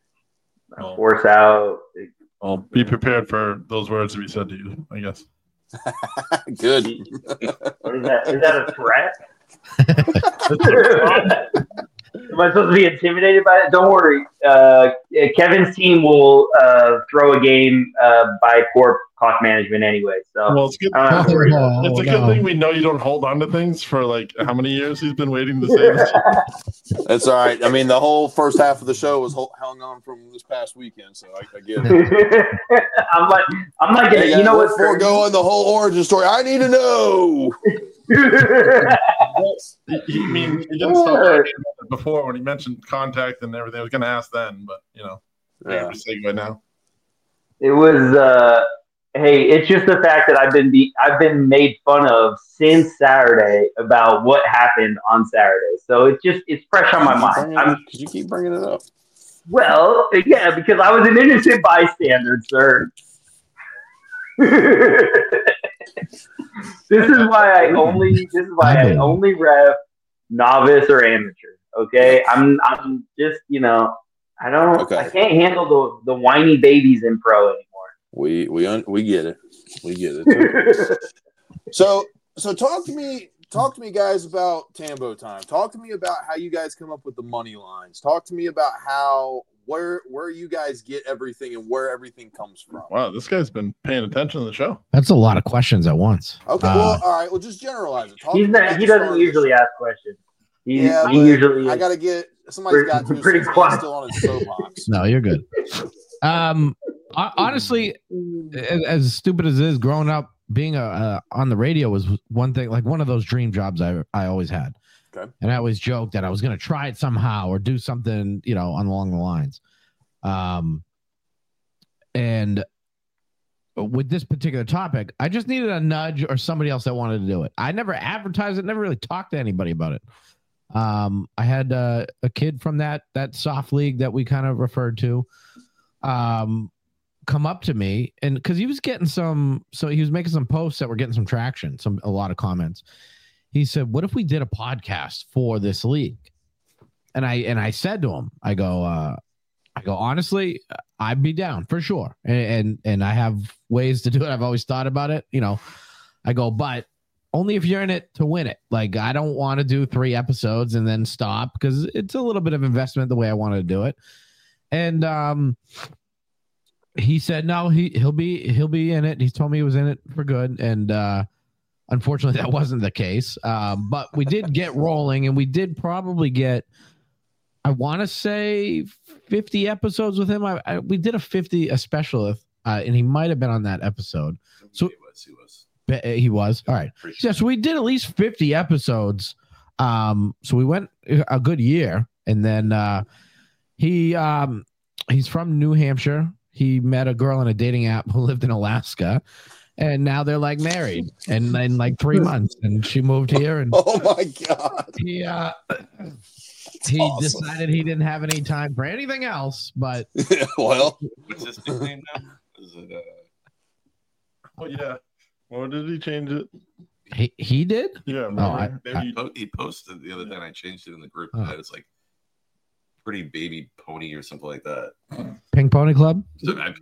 a Oh. force out. It, Well, be prepared for those words to be said to you, I guess. Good. What is that? Is that a threat? Am I supposed to be intimidated by it? Don't worry. Uh, Kevin's team will uh, throw a game uh, by poor clock management anyway. So, well, it's good. uh, Oh, It's a good no. thing we know you don't hold on to things for like how many years he's been waiting to say this. That's all right. I mean, the whole first half of the show was ho- hung on from this past weekend, so I, I get it. I'm like, I'm not gonna. Hey, You know guys, what's before going the whole origin story, I need to know. He, he, I mean, he didn't stop talking about it before when he mentioned contact and everything. I was going to ask then, but you know, Yeah. we segue now. It was. Uh, hey, it's just the fact that I've been be, I've been made fun of since Saturday about what happened on Saturday. So it's just it's fresh on my mind. I'm, Because you keep bringing it up. well, yeah, because I was an innocent bystander, sir. This is why I only. This is why I only ref novice or amateur. Okay, I'm. I'm just. You know. I don't. Okay. I can't handle the the whiny babies in pro anymore. We we un- we get it. We get it. So so talk to me talk to me guys about Tambo time. Talk to me about how you guys come up with the money lines. Talk to me about how where where you guys get everything and where everything comes from. Wow, this guy's been paying attention to the show. That's a lot of questions at once. Okay, Uh, well, all right. Well, just generalize it. Talk He's to me not. about He the start doesn't of the usually show. ask questions. He, Yeah, he but usually. I is- got to get somebody's got to. pretty- so pretty he's quiet. Still on his soapbox. No, you're good. Um, ho- honestly, as, as stupid as it is, growing up being a, uh, on the radio was one thing, like one of those dream jobs I I always had. Okay. And I always joked that I was going to try it somehow or do something, you know, along the lines. Um, and with this particular topic, I just needed a nudge or somebody else that wanted to do it. I never advertised it, never really talked to anybody about it. Um, I had uh, a kid from that that soft league that we kind of referred to, um, come up to me, and because he was getting some, so he was making some posts that were getting some traction, some a lot of comments. He said, "What if we did a podcast for this league?" And I and I said to him, I go, uh, I go, honestly, I'd be down for sure, and, and and I have ways to do it. I've always thought about it, you know. I go, but only if you're in it to win it. Like, I don't want to do three episodes and then stop because it's a little bit of investment the way I wanted to do it. And um, he said, no, he he'll be he'll be in it. He told me he was in it for good, and uh, unfortunately, that wasn't the case. Um, but we did get rolling, and we did probably get, I want to say, fifty episodes with him. I, I we did a fifty a special, uh, and he might have been on that episode. So he was. He was. He was. All right. Yeah, so we did at least fifty episodes. Um, so we went a good year, and then uh, he um, he's from New Hampshire. He met a girl on a dating app who lived in Alaska, and now they're like married, and in like three months, and she moved here, and Oh my god. he uh, he awesome. decided he didn't have any time for anything else, but Well, What's his nickname now? Is it? Uh, Oh yeah. Well, did he change it? he he did. Yeah. Oh, I- maybe he, po- he posted the other day, and I changed it in the group. Oh. That it's like pretty baby pony or something like that. Pink Pony Club. So I,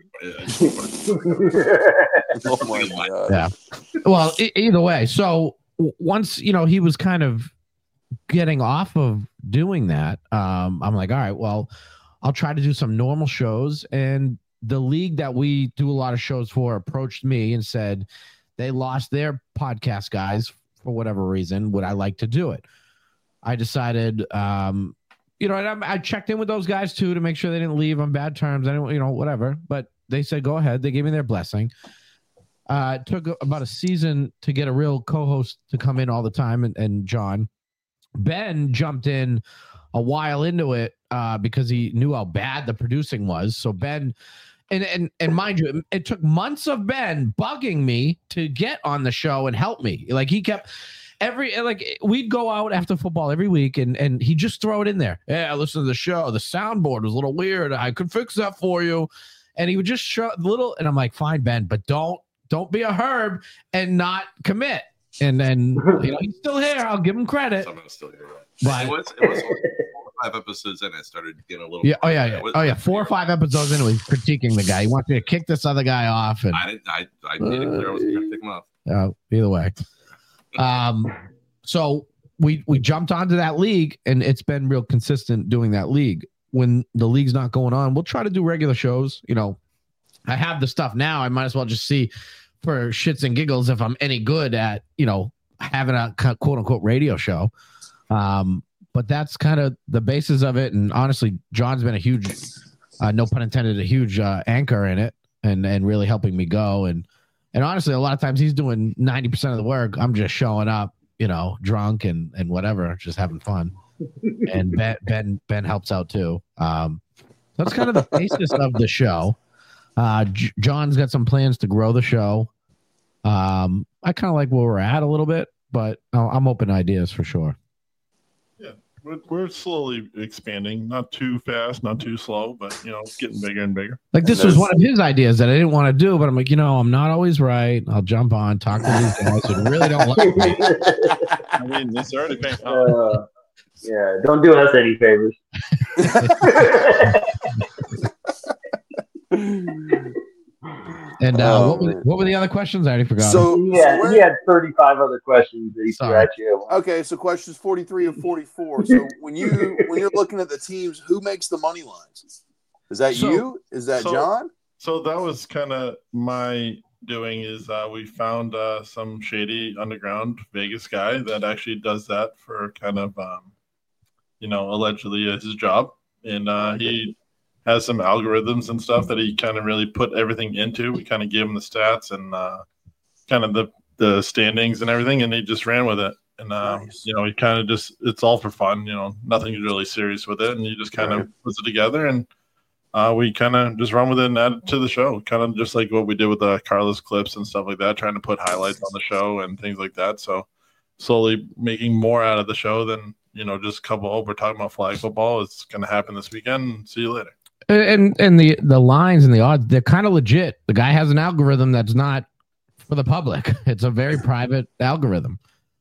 oh my god. Yeah. Well, e- either way. So w- once, you know, he was kind of getting off of doing that, um, I'm like, all right, well, I'll try to do some normal shows. And the league that we do a lot of shows for approached me and said they lost their podcast guys for whatever reason. Would I like to do it? I decided, um, you know, and I, I checked in with those guys too to make sure they didn't leave on bad terms. I didn't, you know, whatever. But they said, go ahead. They gave me their blessing. Uh, it took about a season to get a real co-host to come in all the time. And, and John, Ben jumped in a while into it uh, because he knew how bad the producing was. So Ben, and, and, and mind you, it, it took months of Ben bugging me to get on the show and help me. Like he kept every, like we'd go out after football every week and, and he'd just throw it in there. Yeah, listen to the show. The soundboard was a little weird. I could fix that for you. And he would just show little, and I'm like, fine, Ben, but don't, don't be a herb and not commit. And then, you know, he's still here. I'll give him credit. Someone's still here. But- It was, it was five episodes in, I started getting a little. Yeah. Oh yeah. yeah. Oh yeah. Four or five episodes in, he's critiquing the guy. He wants me to kick this other guy off, and I didn't. I I made it clear I wasn't going to kick him off. uh, either way. Um. So we we jumped onto that league, and it's been real consistent doing that league. When the league's not going on, we'll try to do regular shows. You know, I have the stuff now. I might as well just see for shits and giggles if I'm any good at, you know, having a quote unquote radio show. Um, but that's kind of the basis of it. And honestly, John's been a huge, uh, no pun intended, a huge uh, anchor in it and, and really helping me go. And, and honestly, a lot of times he's doing ninety percent of the work. I'm just showing up, you know, drunk and, and whatever, just having fun. And Ben, Ben, Ben helps out too. Um, that's kind of the basis of the show. Uh, J- John's got some plans to grow the show. Um, I kind of like where we're at a little bit, but I'm open to ideas for sure. Yeah, we're, we're slowly expanding, not too fast, not too slow, but you know, it's getting bigger and bigger. Like this was one of his ideas that I didn't want to do, but I'm like, you know, I'm not always right. I'll jump on, talk to these guys who really don't like me. I mean, it's already paying off. Uh, yeah, don't do us any favors. And uh, Oh, what, were, what were the other questions? I already forgot. So Yeah, so where- he had thirty-five other questions that he threw Sorry. at you. okay, so questions forty-three and forty-four. So when you when you're looking at the teams, who makes the money lines? Is that So- you? Is that so- John? So that was kind of my doing. Is uh, we found uh, some shady underground Vegas guy that actually does that for kind of, um, you know, allegedly as his job, and uh, he has some algorithms and stuff that he kind of really put everything into. We kind of gave him the stats and uh, kind of the the standings and everything, and he just ran with it. And um, Nice. you know, he kind of just it's all for fun. You know, nothing's really serious with it, and he just kind Right. of puts it together and. Uh, we kind of just run with it and add it to the show, kind of just like what we did with the Carlos clips and stuff like that, trying to put highlights on the show and things like that. So slowly making more out of the show than, you know, just a couple, oh, we're talking about flag football. It's going to happen this weekend. See you later. and and the the lines and the odds, they're kind of legit. The guy has an algorithm that's not for the public. It's a very private algorithm.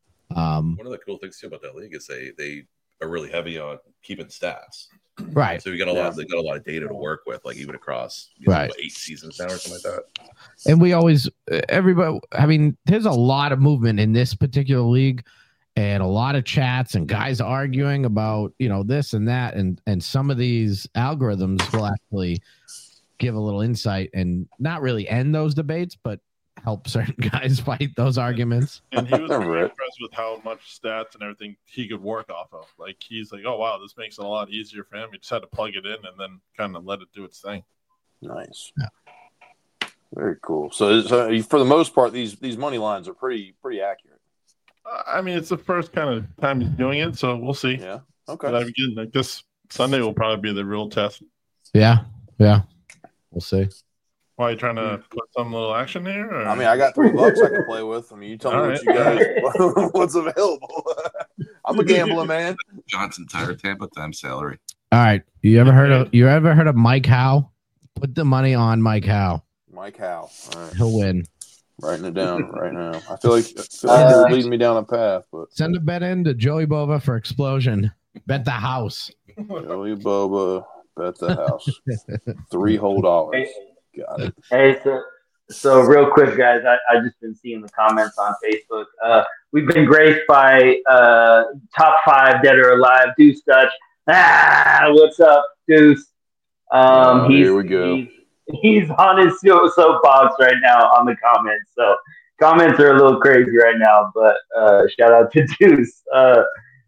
Um, One of the cool things too about that league is they they are really heavy on keeping stats. right. So we got a Yeah. lot. They got a lot of data to work with, like even across you know, Right. what, eight seasons now or something like that. And we always, everybody, I mean, there's a lot of movement in this particular league and a lot of chats and guys arguing about, you know, this and that. And, and some of these algorithms will actually give a little insight and not really end those debates, but help certain guys fight those arguments. And he was really Right. impressed with how much stats and everything he could work off of. Like he's like, oh wow, this makes it a lot easier for him. He just had to plug it in and then kind of let it do its thing. Nice. Yeah. Very cool. So, so for the most part, these these money lines are pretty pretty accurate. Uh, I mean, it's the first kind of time he's doing it, so we'll see. Yeah. But Okay. I mean, like this Sunday will probably be the real test. Yeah. Yeah. We'll see. Why are you trying to put some little action here? Or? I mean, I got three bucks I can play with. I mean, you tell me All what right. you guys what's available. I'm a gambling man. John's entire Tampa time salary. All right. You ever heard of, you ever heard of Mike Howe? Put the money on Mike Howe. Mike Howe. All right. He'll win. Writing it down right now. I feel like, I feel like Uh, you're leading me down a path, but Send a bet in to Joey Bova for Explosion. Bet the house. Joey Boba bet the house. Three whole dollars. Got it. Hey, so so real quick, guys, I I just been seeing the comments on Facebook. Uh, we've been graced by uh top five dead or alive Deuce Dutch. Ah, what's up, Deuce? Um, Oh, he's, here we go. He's, he's on his so- soapbox right now on the comments. So comments are a little crazy right now, but uh, shout out to Deuce. Uh,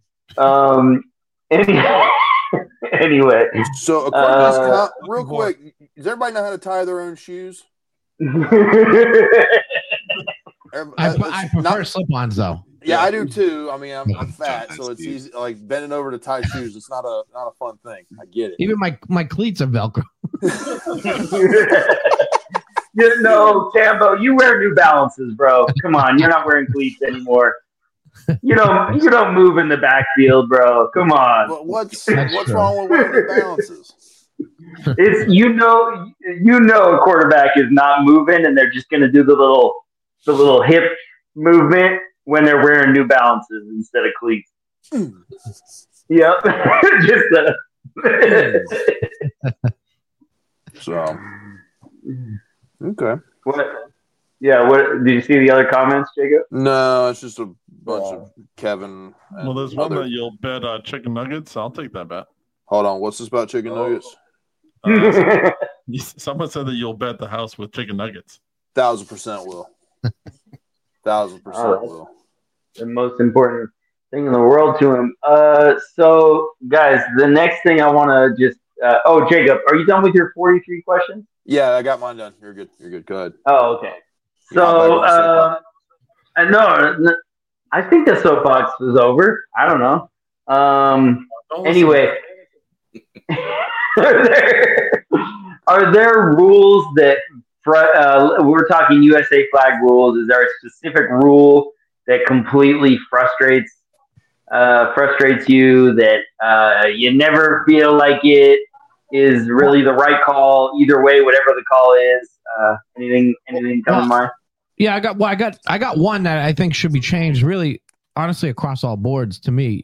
um, any, anyway. So, according to this Uh, com- real quick, does everybody know how to tie their own shoes? Every- I, uh, I it's prefer not- slip-ons though. yeah, I do too. I mean, I'm, I'm Yeah. fat, so it's easy. Like bending over to tie shoes, it's not a not a fun thing. I get it. Even my my cleats are Velcro. You know, Tambo, you wear New Balances, bro. Come on, you're not wearing cleats anymore. You don't you don't move in the backfield, bro. Come on. But what's That's what's true. wrong with wearing New Balances? It's you know you know a quarterback is not moving and they're just gonna do the little the little hip movement when they're wearing New Balances instead of cleats. Yep. Just uh, so okay. What? Yeah. What? Did you see the other comments, Jacob? No, it's just a bunch yeah. of Kevin. Well, there's one other... that you'll bet uh, chicken nuggets. I'll take that bet. Hold on. What's this about chicken oh. nuggets? Uh, someone said that you'll bet the house with chicken nuggets. Thousand percent will. Thousand percent oh, will. The most important thing in the world to him. Uh, so guys, the next thing I want to just. Uh, oh, Jacob, are you done with your forty-three questions? Yeah, I got mine done. You're good. You're good. Go ahead. Oh, okay. So, uh, I know. I think the soapbox is over. I don't know. Um. Anyway, are there are there rules that uh, we're talking U S A flag rules? Is there a specific rule that completely frustrates uh, frustrates you that uh, you never feel like it is really the right call either way, whatever the call is? Uh, anything anything come to mind? Yeah, I got well, I got I got one that I think should be changed. Really, honestly, across all boards. To me,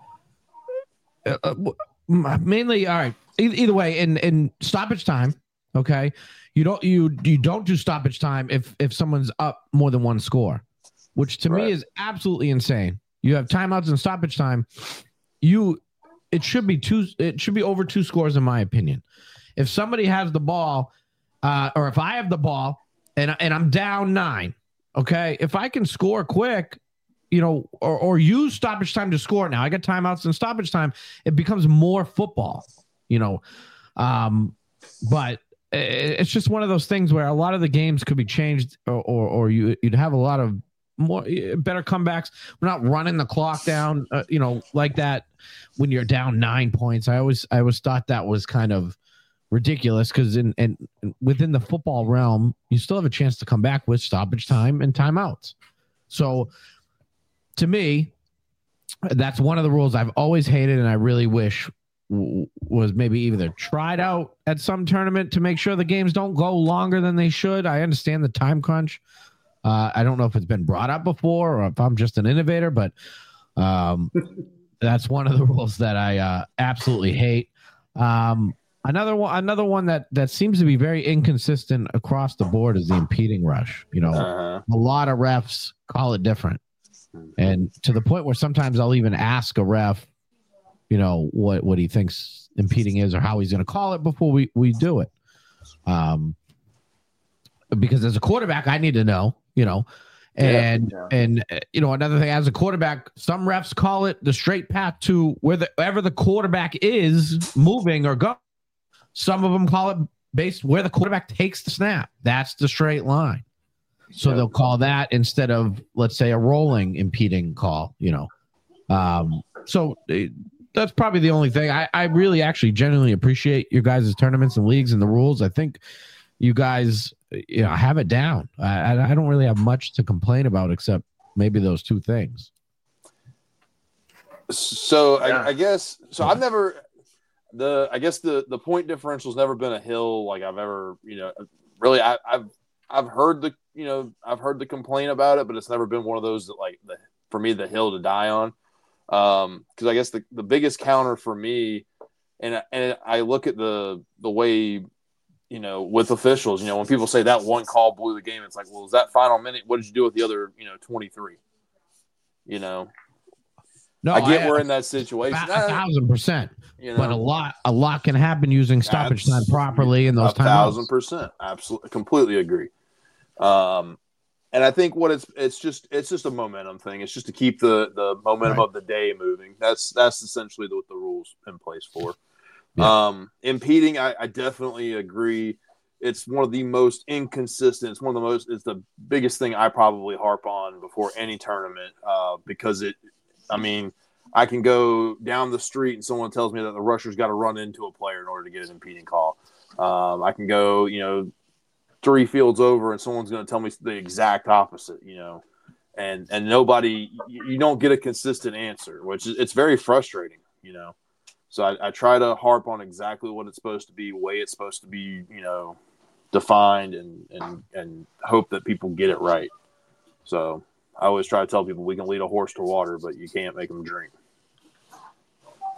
uh, mainly, all right. Either way, in in stoppage time, okay, you don't you you don't do stoppage time if if someone's up more than one score, which to right. me is absolutely insane. You have timeouts and stoppage time. You, it should be two. It should be over two scores, in my opinion. If somebody has the ball, uh, or if I have the ball and and I'm down nine, okay, if I can score quick, you know, or or use stoppage time to score. Now I got timeouts and stoppage time. It becomes more football, you know. Um, but it's just one of those things where a lot of the games could be changed, or or, or you you'd have a lot of more better comebacks. We're not running the clock down, uh, you know, like that when you're down nine points. I always I always thought that was kind of ridiculous because in and within the football realm, you still have a chance to come back with stoppage time and timeouts. So to me, that's one of the rules I've always hated, and I really wish w- was maybe either tried out at some tournament to make sure the games don't go longer than they should. I understand the time crunch. Uh, I don't know if it's been brought up before or if I'm just an innovator, but um, that's one of the rules that I uh, absolutely hate. Um, another one, another one that that seems to be very inconsistent across the board is the impeding rush. You know, uh-huh. a lot of refs call it different. And to the point where sometimes I'll even ask a ref, you know, what, what he thinks impeding is or how he's going to call it before we, we do it. Um, because as a quarterback, I need to know, you know, and, yeah, yeah. and, you know, another thing, as a quarterback, some refs call it the straight path to where the, wherever the quarterback is moving or go. Some of them call it based where the quarterback takes the snap. That's the straight line. So they'll call that instead of, let's say, a rolling impeding call, you know. Um, so it, that's probably the only thing. I, I really actually genuinely appreciate your guys' tournaments and leagues and the rules. I think you guys, you know, have it down. I, I don't really have much to complain about except maybe those two things. So yeah. I, I guess, so I've never, the, I guess the, the point differential's never been a hill like I've ever, you know, really, I, I've, I've heard the, you know, I've heard the complaint about it, but it's never been one of those that, like, the, for me, the hill to die on. Um, because I guess the, the biggest counter for me, and and I look at the the way, you know, with officials, you know, when people say that one call blew the game, it's like, well, is that final minute? What did you do with the other, you know, twenty-three? You know, no, I get I, we're in that situation, a, a thousand percent. You know, but a lot, a lot can happen using stoppage time properly in those times. A thousand percent, absolutely, completely agree. Um, and I think what it's it's just it's just a momentum thing. It's just to keep the, the momentum right. of the day moving. That's that's essentially what the rules in place for. Yeah. Um, impeding, I, I definitely agree. It's one of the most inconsistent. It's one of the most. It's the biggest thing I probably harp on before any tournament uh, because it. I mean, I can go down the street and someone tells me that the rusher's got to run into a player in order to get an impeding call. Um, I can go, you know. three fields over and someone's going to tell me the exact opposite, you know, and, and nobody, you, you don't get a consistent answer, which is, it's very frustrating, you know? So I, I try to harp on exactly what it's supposed to be, way it's supposed to be, you know, defined and, and, and hope that people get it right. So I always try to tell people we can lead a horse to water, but you can't make them drink.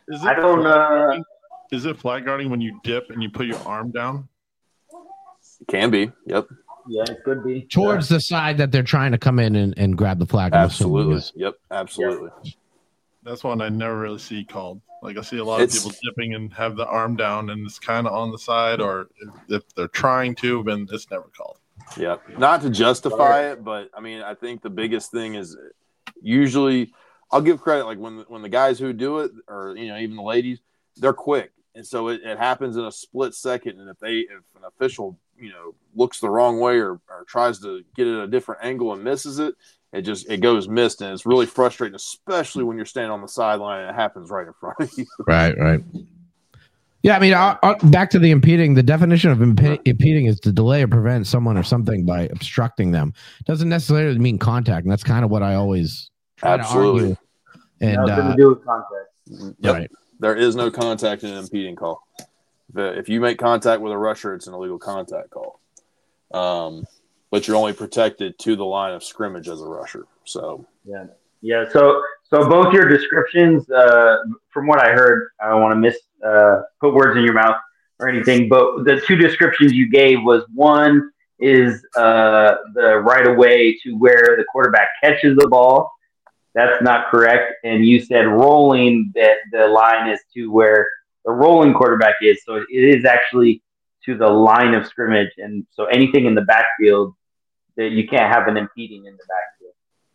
Is it I don't. flag Uh, guarding? Is it flag guarding when you dip and you put your arm down? It can be. Yep. yeah, it could be Towards the side that they're trying to come in and, and grab the flag. I'm assuming, Absolutely. yes. Yep. Absolutely. That's one I never really see called. Like I see a lot It's- of people dipping and have the arm down, and it's kind of on the side, or if, if they're trying to, then it's never called. Yeah, not to justify it, but I mean, I think the biggest thing is usually I'll give credit like when when the guys who do it, or you know, even the ladies, they're quick, and so it, it happens in a split second. And if they if an official you know looks the wrong way or, or tries to get it at a different angle and misses it, it just it goes missed, and it's really frustrating, especially when you're standing on the sideline and it happens right in front of you. Right, right. Yeah, I mean, I, I, back to the impeding. The definition of impe- impeding is to delay or prevent someone or something by obstructing them. Doesn't necessarily mean contact, and that's kind of what I always try Absolutely. to argue. And nothing uh, to do with contact. Yep. right, There is no contact in an impeding call. The, if you make contact with a rusher, it's an illegal contact call. Um, but you're only protected to the line of scrimmage as a rusher. So Yeah, yeah. So, so both your descriptions, uh, from what I heard, I don't want to miss uh, put words in your mouth or anything, but the two descriptions you gave was one is uh, the right of way to where the quarterback catches the ball. That's not correct. And you said rolling, that the line is to where the rolling quarterback is. So it is actually to the line of scrimmage. And so anything in the backfield, that you can't have an impeding in the backfield.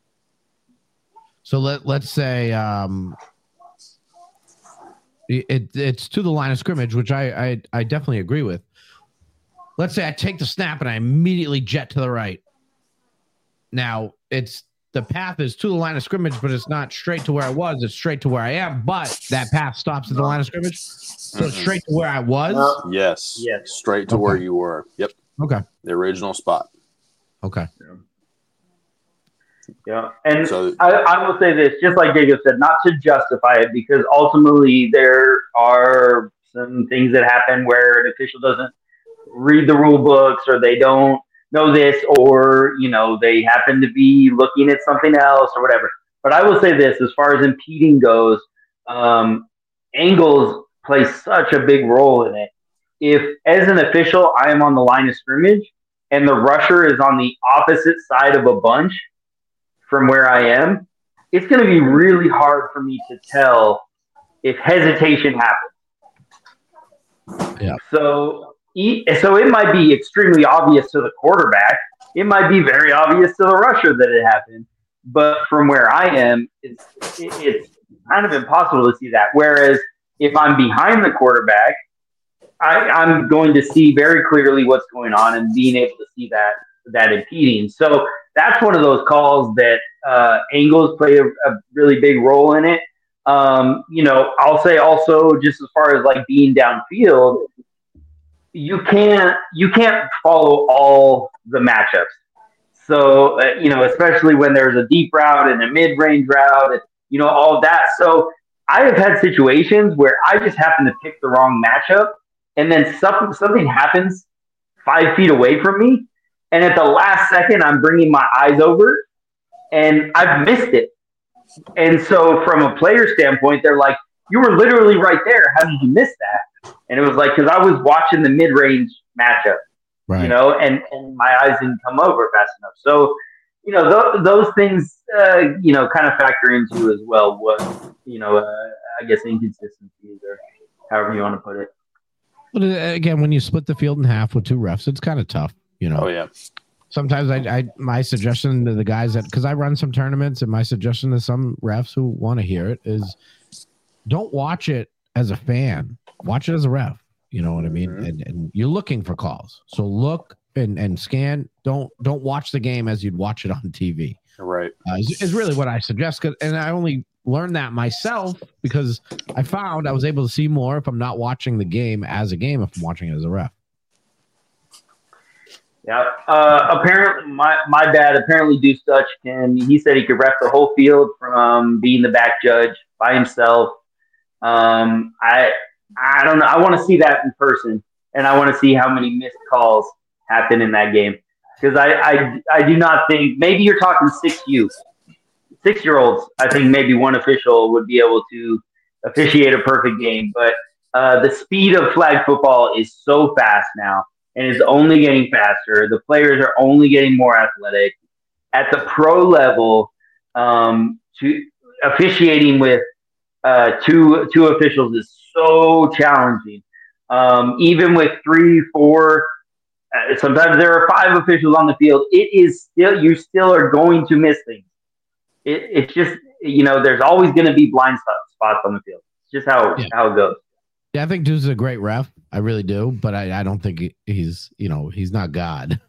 so let let's say um, it it's to the line of scrimmage, which I, I I definitely agree with. Let's say I take the snap and I immediately jet to the right. Now it's the path is to the line of scrimmage, but it's not straight to where I was. It's straight to where I am, but that path stops at the line of scrimmage. So it's straight to where I was. Uh, yes, Yes. straight to Okay. where you were. Yep, Okay. the original spot. Okay. Yeah, and So I, I will say this, just like Jacob said, not to justify it, because ultimately there are some things that happen where an official doesn't read the rule books, or they don't know this, or you know they happen to be looking at something else or whatever. But I will say this, as far as impeding goes, um, angles play such a big role in it. If, as an official, I am on the line of scrimmage and the rusher is on the opposite side of a bunch from where I am, it's going to be really hard for me to tell if hesitation happens. Yeah. So, so it might be extremely obvious to the quarterback. It might be very obvious to the rusher that it happened. But from where I am, it's, it's kind of impossible to see that. Whereas if I'm behind the quarterback, I, I'm going to see very clearly what's going on and being able to see that that impeding. So that's one of those calls that uh, angles play a, a really big role in it. Um, you know, I'll say also, just as far as like being downfield, you can't you can't follow all the matchups. So uh, you know, especially when there's a deep route and a mid-range route, and, you know, all of that. So I have had situations where I just happen to pick the wrong matchup, and then something something happens five feet away from me, and at the last second, I'm bringing my eyes over, and I've missed it. And so, from a player standpoint, they're like, "You were literally right there. How did you miss that?" And it was like, because I was watching the mid-range matchup, Right. you know, and, and my eyes didn't come over fast enough. So, you know, th- those things, uh, you know, kind of factor into as well what, you know, uh, I guess inconsistencies or however you want to put it. But uh, again, when you split the field in half with two refs, it's kind of tough, you know. oh yeah, Sometimes I, I my suggestion to the guys that, because I run some tournaments, and my suggestion to some refs who want to hear it is, don't watch it as a fan, watch it as a ref. You know what I mean? Mhm. And and you're looking for calls, so look and and scan. Don't don't watch the game as you'd watch it on T V. right. Uh, is, is really what I suggest. 'Cause- And I only learned that myself because I found I was able to see more if I'm not watching the game as a game, if I'm watching it as a ref. Yeah. Uh, apparently, my, my dad, apparently Deuce Dutch can, he said he could ref the whole field from being the back judge by himself. Um, I, I don't know. I want to see that in person, and I want to see how many missed calls happen in that game. Because I, I, I do not think, maybe you're talking six youth, six year olds. I think maybe one official would be able to officiate a perfect game, but uh, the speed of flag football is so fast now, and it's only getting faster. The players are only getting more athletic. At the pro level, um, to officiating with uh, two two officials is so challenging. Um, even with three, four, uh, sometimes there are five officials on the field. It is still you still are going to miss things. It, it's just you know there's always going to be blind spots on the field. It's just how Yeah. how it goes. Yeah, I think Deuce is a great ref. I really do, but I, I don't think he, he's you know he's not God.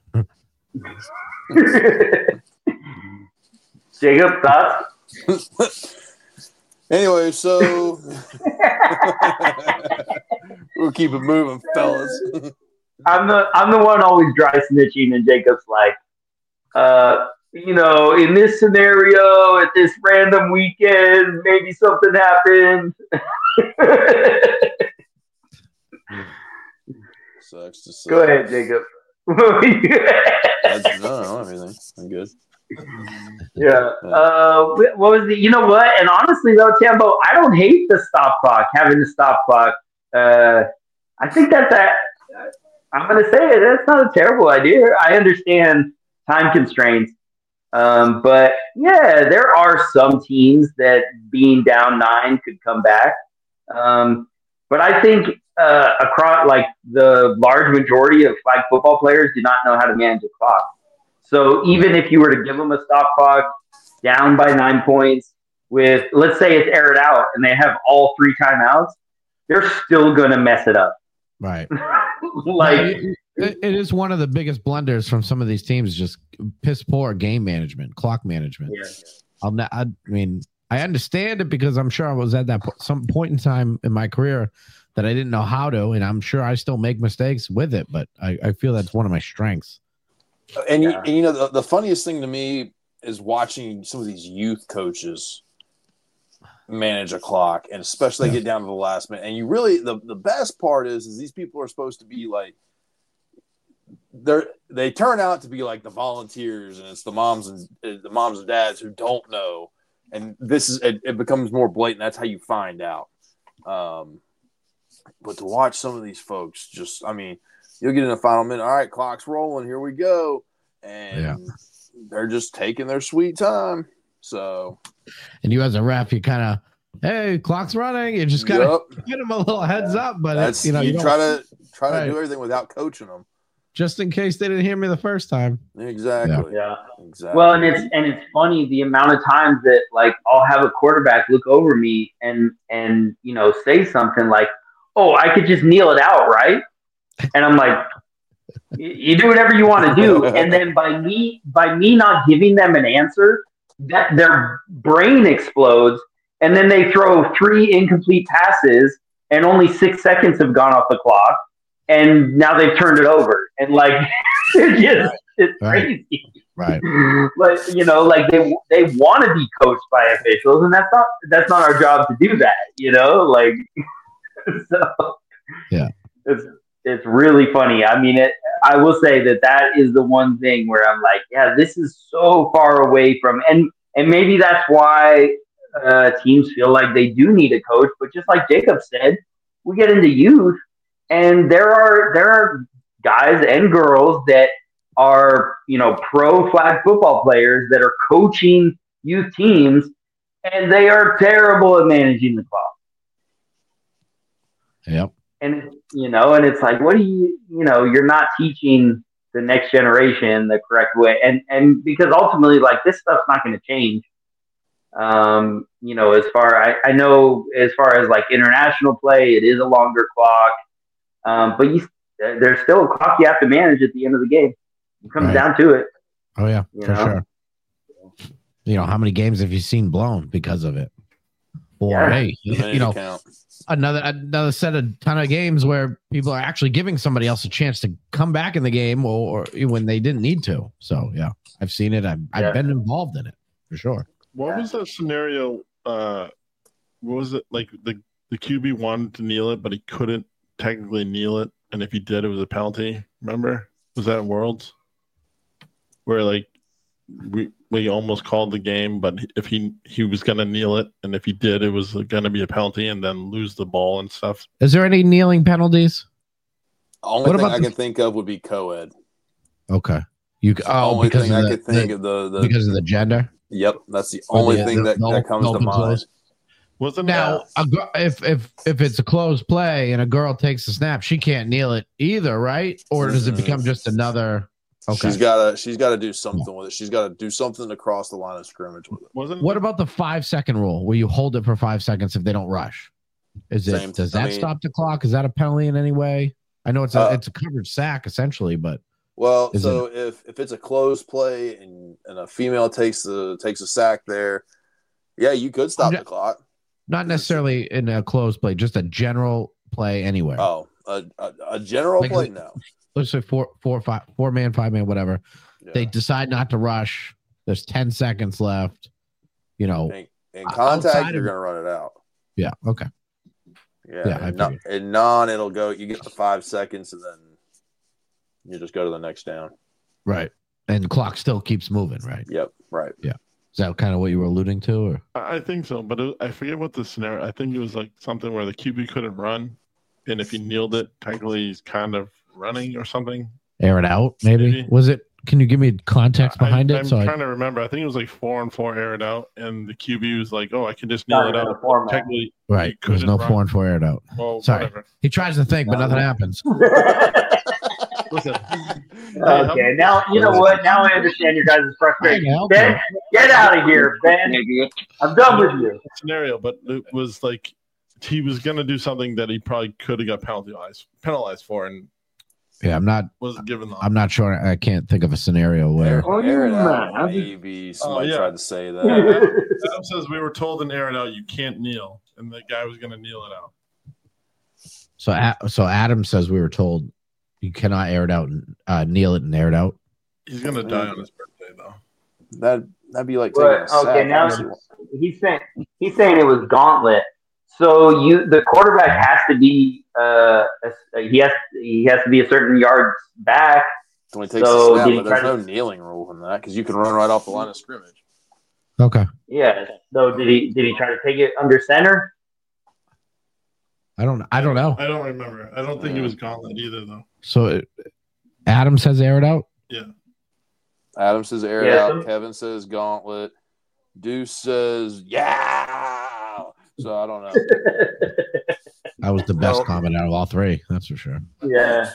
Jacob, thoughts? Anyway, so we'll keep it moving, fellas. I'm the I'm the one always dry snitching, and Jacob's like, uh, you know, in this scenario, at this random weekend, maybe something happened. Sucks to say. Go ahead, Jacob. That's, no, I don't have anything. I'm good. Yeah. Uh, what was the? You know what? And honestly, though, Tambo, I don't hate the stop clock. Having the stop clock. Uh, I think that's that. I'm gonna say it. That's not a terrible idea. I understand time constraints, um, but yeah, there are some teams that being down nine could come back. Um, but I think uh, across like the large majority of flag football players do not know how to manage a clock. So even if you were to give them a stop clock down by nine points with, let's say it's aired out and they have all three timeouts, they're still going to mess it up. Right. like it, it is one of the biggest blunders from some of these teams, just piss poor game management, clock management. Yeah. I'll not, I mean, I understand it because I'm sure I was at that po- some point in time in my career that I didn't know how to, and I'm sure I still make mistakes with it, but I, I feel that's one of my strengths. And, Yeah. you, and you know, the, the funniest thing to me is watching some of these youth coaches manage a clock, and especially Yeah. get down to the last minute. And you really, the, the best part is, is these people are supposed to be like, they're, they turn out to be like the volunteers, and it's the moms and the moms and dads who don't know. And this is, it, it becomes more blatant. That's how you find out. Um, but to watch some of these folks just, I mean, you'll get in the final minute. All right, clock's rolling. Here we go. And Yeah. they're just taking their sweet time. So, And you as a ref, you kind of, hey, clock's running. You just kind of yep. give them a little heads up, but That's it's, you know, you, you don't- try to try Right. to do everything without coaching them. just in case they didn't hear me the first time. Exactly. Yeah. Exactly. Well, and it's and it's funny the amount of times that like I'll have a quarterback look over me and and you know say something like, "Oh, I could just kneel it out, right?" And I'm like, "You do whatever you want to do." And then by me by me not giving them an answer, that their brain explodes, and then they throw three incomplete passes, and only six seconds have gone off the clock, and now they've turned it over, and like it's just it's Right. crazy. Right. But you know, like they they want to be coached by officials, and that's not that's not our job to do that. You know, like so. Yeah. It's it's really funny. I mean, it. I will say that that is the one thing where I'm like, yeah, this is so far away from, and and maybe that's why uh, teams feel like they do need a coach. But just like Jacob said, we get into youth, and there are there are guys and girls that are, you know, pro flag football players that are coaching youth teams, and they are terrible at managing the clock. Yep. And, you know, and it's like, what do you, you know, you're not teaching the next generation the correct way. And, and because ultimately, like, this stuff's not going to change. Um, you know, as far, I, I know as far as like international play, it is a longer clock. Um, but you, there's still a clock you have to manage at the end of the game. It comes Right. down to it. Oh yeah, You for know? sure. You know, how many games have you seen blown because of it? Or Yeah. hey, Many you know, to count. another another set of ton of games where people are actually giving somebody else a chance to come back in the game, or, or when they didn't need to. So yeah, I've seen it. I've I've Yeah. been involved in it for sure. What was that scenario? Uh, what was it like? The the Q B wanted to kneel it, but he couldn't technically kneel it, and if he did, it was a penalty. Remember? Was that in Worlds? Where like we we almost called the game, but if he he was going to kneel it, and if he did, it was going to be a penalty, and then lose the ball and stuff. Is there any kneeling penalties? The only What thing about I the- can think of would be co-ed. Okay. You The oh only because thing of I the, could think the- of the, the because of the gender. Yep, that's the Or only the- thing the- that, the that comes to open mind. close. Wasn't Now, a gr- if if if it's a closed play and a girl takes a snap, she can't kneel it either, right? Or does it Mm. become just another? Okay. She's gotta she's gotta do something with it. She's gotta do something to cross the line of scrimmage with it. wasn't What about the five second rule where you hold it for five seconds if they don't rush? Is it Same- does I that mean- stop the clock? Is that a penalty in any way? I know it's a Uh, it's a covered sack essentially, but Well, Is so if if it's a closed play and, and a female takes the takes a sack there, yeah, you could stop I'm the clock. not necessarily in a closed play, just a general play anywhere. Oh, a, a, a general Like- play, no. Let's say four, four, five, four man, five man, whatever. Yeah. They decide not to rush. There's ten seconds left. You know, in, in outside contact, of- you're gonna run it out. yeah, okay. Yeah, Yeah, I and, non, figured. and non, it'll go. You get the five seconds, and then you just go to the next down. Right. And the clock still keeps moving, right? Yep, right. Is that kind of what you were alluding to? Or I I think so, but it, I forget what the scenario. I think it was like something where the Q B couldn't run, and if he kneeled it, technically he's kind of running or something. air it out, maybe? Maybe. Was it can you give me context behind I, it? I'm So I, trying to remember. I think it was like four and four air it out, and the Q B was like, "Oh, I can just kneel Not it in the out." format. Technically, right. he There's no couldn't four run. and four aired out. Well, Sorry. whatever. He tries to think, but nothing happens. Listen, Okay, now you know what? Now I understand your guys' I frustration. can help Ben, you. get out of here, Ben. I'm done with you. scenario, but it was like he was gonna do something that he probably could have got penalized penalized for, and Yeah, I'm not wasn't given the. I'm not sure. I can't think of a scenario where What do Air you it out. mean? Maybe somebody Oh, yeah. tried to say that. Yeah, Adam says we were told in air it out you can't kneel, and the guy was gonna kneel it out. so A- so Adam says we were told you cannot air it out and uh, kneel it and air it out. He's gonna die on his birthday though. That that'd be like taking But, a sack. okay, now honestly. he's saying he's saying it was gauntlet. So you the quarterback has to be uh a- he has he has to be a certain yards back. when he takes so a snap, did he but there's try no to- kneeling rule in that because you can run right off the line of scrimmage. Okay. Yeah. So did he did he try to take it under center? I don't I don't know. I don't remember. I don't think it was gauntlet either though. So it, Adam says air it out. Yeah. Adam says air it Yeah, out. some- Kevin says gauntlet. Deuce says yeah. So I don't know. That was the best Well- comment out of all three. That's for sure. Yeah.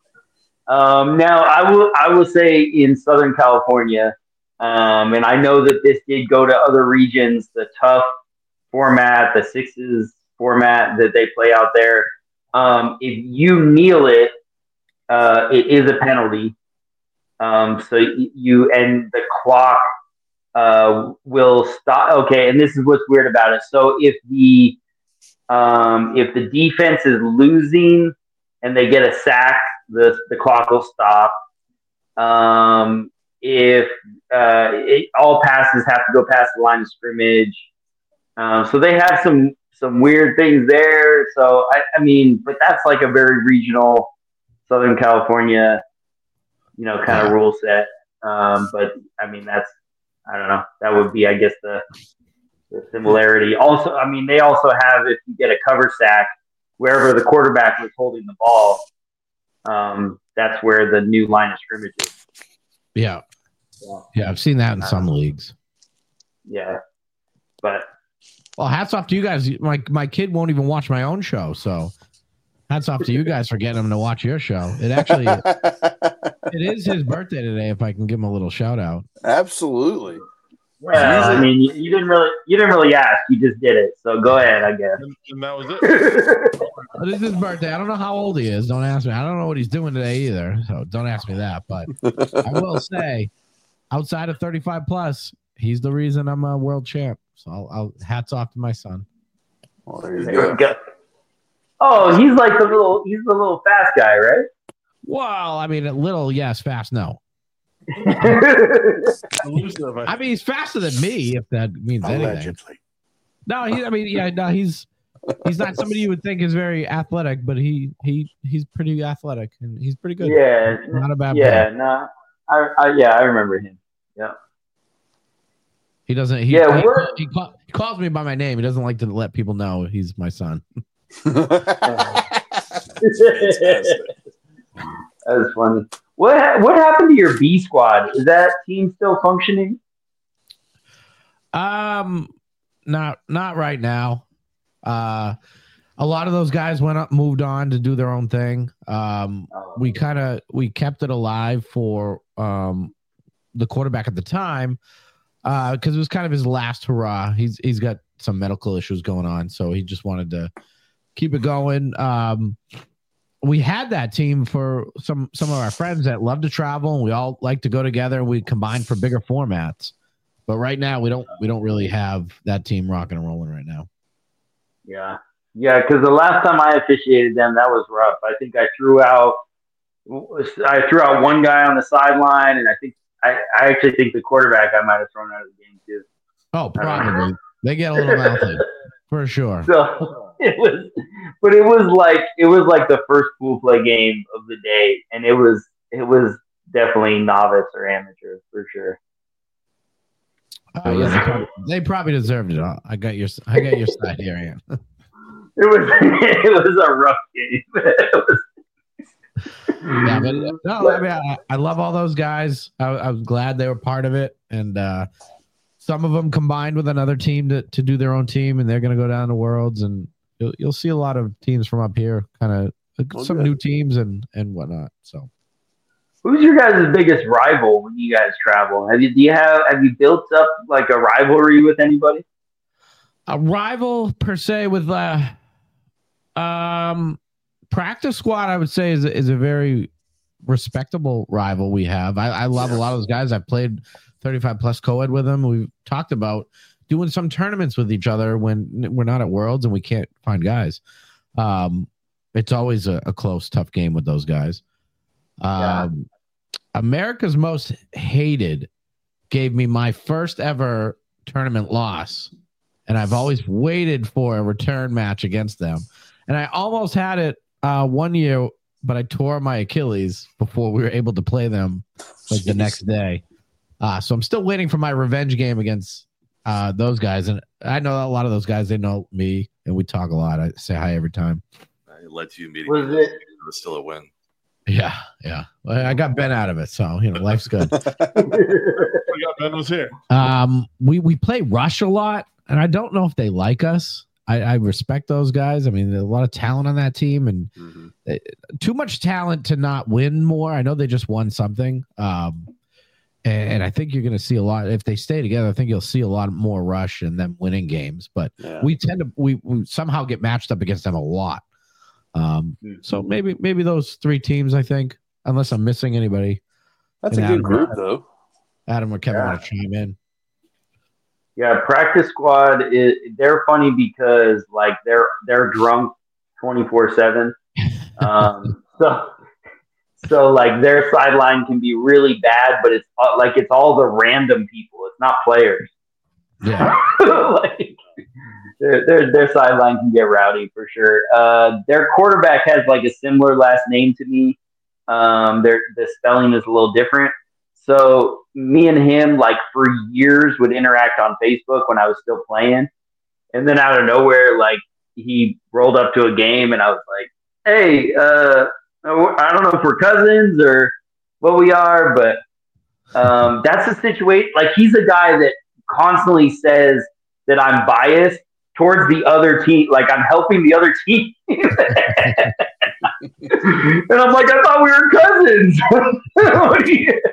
Um, now I will I will say in Southern California, um, and I know that this did go to other regions, the tough format, the sixes format that they play out there. Um, if you kneel it, uh, it is a penalty. Um, so y- you and the clock uh, will stop. Okay, and this is what's weird about it. So if the um, if the defense is losing and they get a sack, the the clock will stop. Um, if uh, it, all passes have to go past the line of scrimmage, um, so they have some some weird things there. So I, I mean, but that's like a very regional Southern California, you know, kind of rule set. Um, but I mean, that's I don't know. That would be, I guess, the the similarity. Also, I mean, they also have if you get a cover sack wherever the quarterback was holding the ball. Um, that's where the new line of scrimmage is. Yeah. Yeah. Yeah, I've seen that in some leagues. Yeah, but Well, hats off to you guys. My my kid won't even watch my own show, so hats off to you guys for getting him to watch your show. It actually it is his birthday today. If I can give him a little shout out. Absolutely. well, I mean, you, you didn't really you didn't really ask. You just did it. So go ahead, I guess. And, and that was it. But it's his birthday. I don't know how old he is. Don't ask me. I don't know what he's doing today either. So don't ask me that. But I will say, outside of thirty-five plus, he's the reason I'm a world champ. So I'll, I'll hats off to my son. Well, there you There go. we go. Oh, he's like the little he's the little fast guy, right? Well, I mean, a little yes, fast no. Elusive, I I mean, he's faster than me, if that means anything. Allegedly. No, he. I mean, yeah, no, he's he's not somebody you would think is very athletic, but he he he's pretty athletic and he's pretty good. yeah, Not a bad yeah, player. no, I, I yeah, I remember him. Yeah. He doesn't. He, Yeah, he, we're- he, call, he calls me by my name. He doesn't like to let people know he's my son. That was funny. What what happened to your B squad? Is that team still functioning? Um, not not right now. Uh, a lot of those guys went up, moved on to do their own thing. Um, Oh. we kind of we kept it alive for um the quarterback at the time, uh, because it was kind of his last hurrah. He's he's got some medical issues going on, so he just wanted to keep it going. Um, we had that team for some some of our friends that love to travel, and we all like to go together, and we combined for bigger formats. But right now, we don't we don't really have that team rocking and rolling right now. Yeah, yeah. Because the last time I officiated them, that was rough. I think I threw out I threw out one guy on the sideline, and I think I, I actually think the quarterback I might have thrown out of the game too. Oh, probably they get a little mouthy for sure. So it was, but it was like it was like the first pool play game of the day, and it was it was definitely novice or amateur for sure. Uh, yeah, they, probably, they probably deserved it. I got your I got your side here, Ian. It was it was a rough game. It was, yeah, but no, I mean, I, I love all those guys. I, I was glad they were part of it, and uh, some of them combined with another team to, to do their own team, and they're going to go down to Worlds, and you'll, you'll see a lot of teams from up here, kind of Okay. some new teams and and whatnot. So, who's your guys' biggest rival when you guys travel? Have you do you have have you built up like a rivalry with anybody? a rival per se with uh, um. Practice squad, I would say, is a, is a very respectable rival we have. I, I love a lot of those guys. I've played thirty-five plus co-ed with them. We've talked about doing some tournaments with each other when we're not at Worlds and we can't find guys. Um, it's always a, a close, tough game with those guys. Um, yeah. America's Most Hated gave me my first ever tournament loss, and I've always waited for a return match against them. And I almost had it Uh, one year, but I tore my Achilles before we were able to play them like Jeez. the next day. Uh, so I'm still waiting for my revenge game against uh, those guys. And I know a lot of those guys, they know me, and we talk a lot. I say hi every time. It led to you meeting was me. It? It was still a win. Yeah, yeah. Well, I got Ben out of it, so, you know, life's good. Ben was here. Um, we, we play Rush a lot, and I don't know if they like us. I, I respect those guys. I mean, there's a lot of talent on that team, and mm-hmm. they, too much talent to not win more. I know they just won something, um, and, and I think you're going to see a lot. If they stay together, I think you'll see a lot more Rush and them winning games. But yeah. we tend to we, we somehow get matched up against them a lot. Um, mm-hmm. So maybe maybe those three teams. I think, unless I'm missing anybody. That's a Adam, good group, though. Adam or Kevin yeah. want to chime in. Yeah, practice squad is they're funny because like they're they're drunk twenty-four seven. Um so so like their sideline can be really bad, but it's uh, like it's all the random people. It's not players. Yeah. like their, their their sideline can get rowdy for sure. Uh their quarterback has like a similar last name to me. Um their the spelling is a little different. So me and him, like for years, would interact on Facebook when I was still playing, and then out of nowhere, like he rolled up to a game, and I was like, "Hey, uh, I don't know if we're cousins or what we are, but um, that's the situation." Like he's a guy that constantly says that I'm biased towards the other team, like I'm helping the other team. And I'm like, I thought we were cousins. What do you?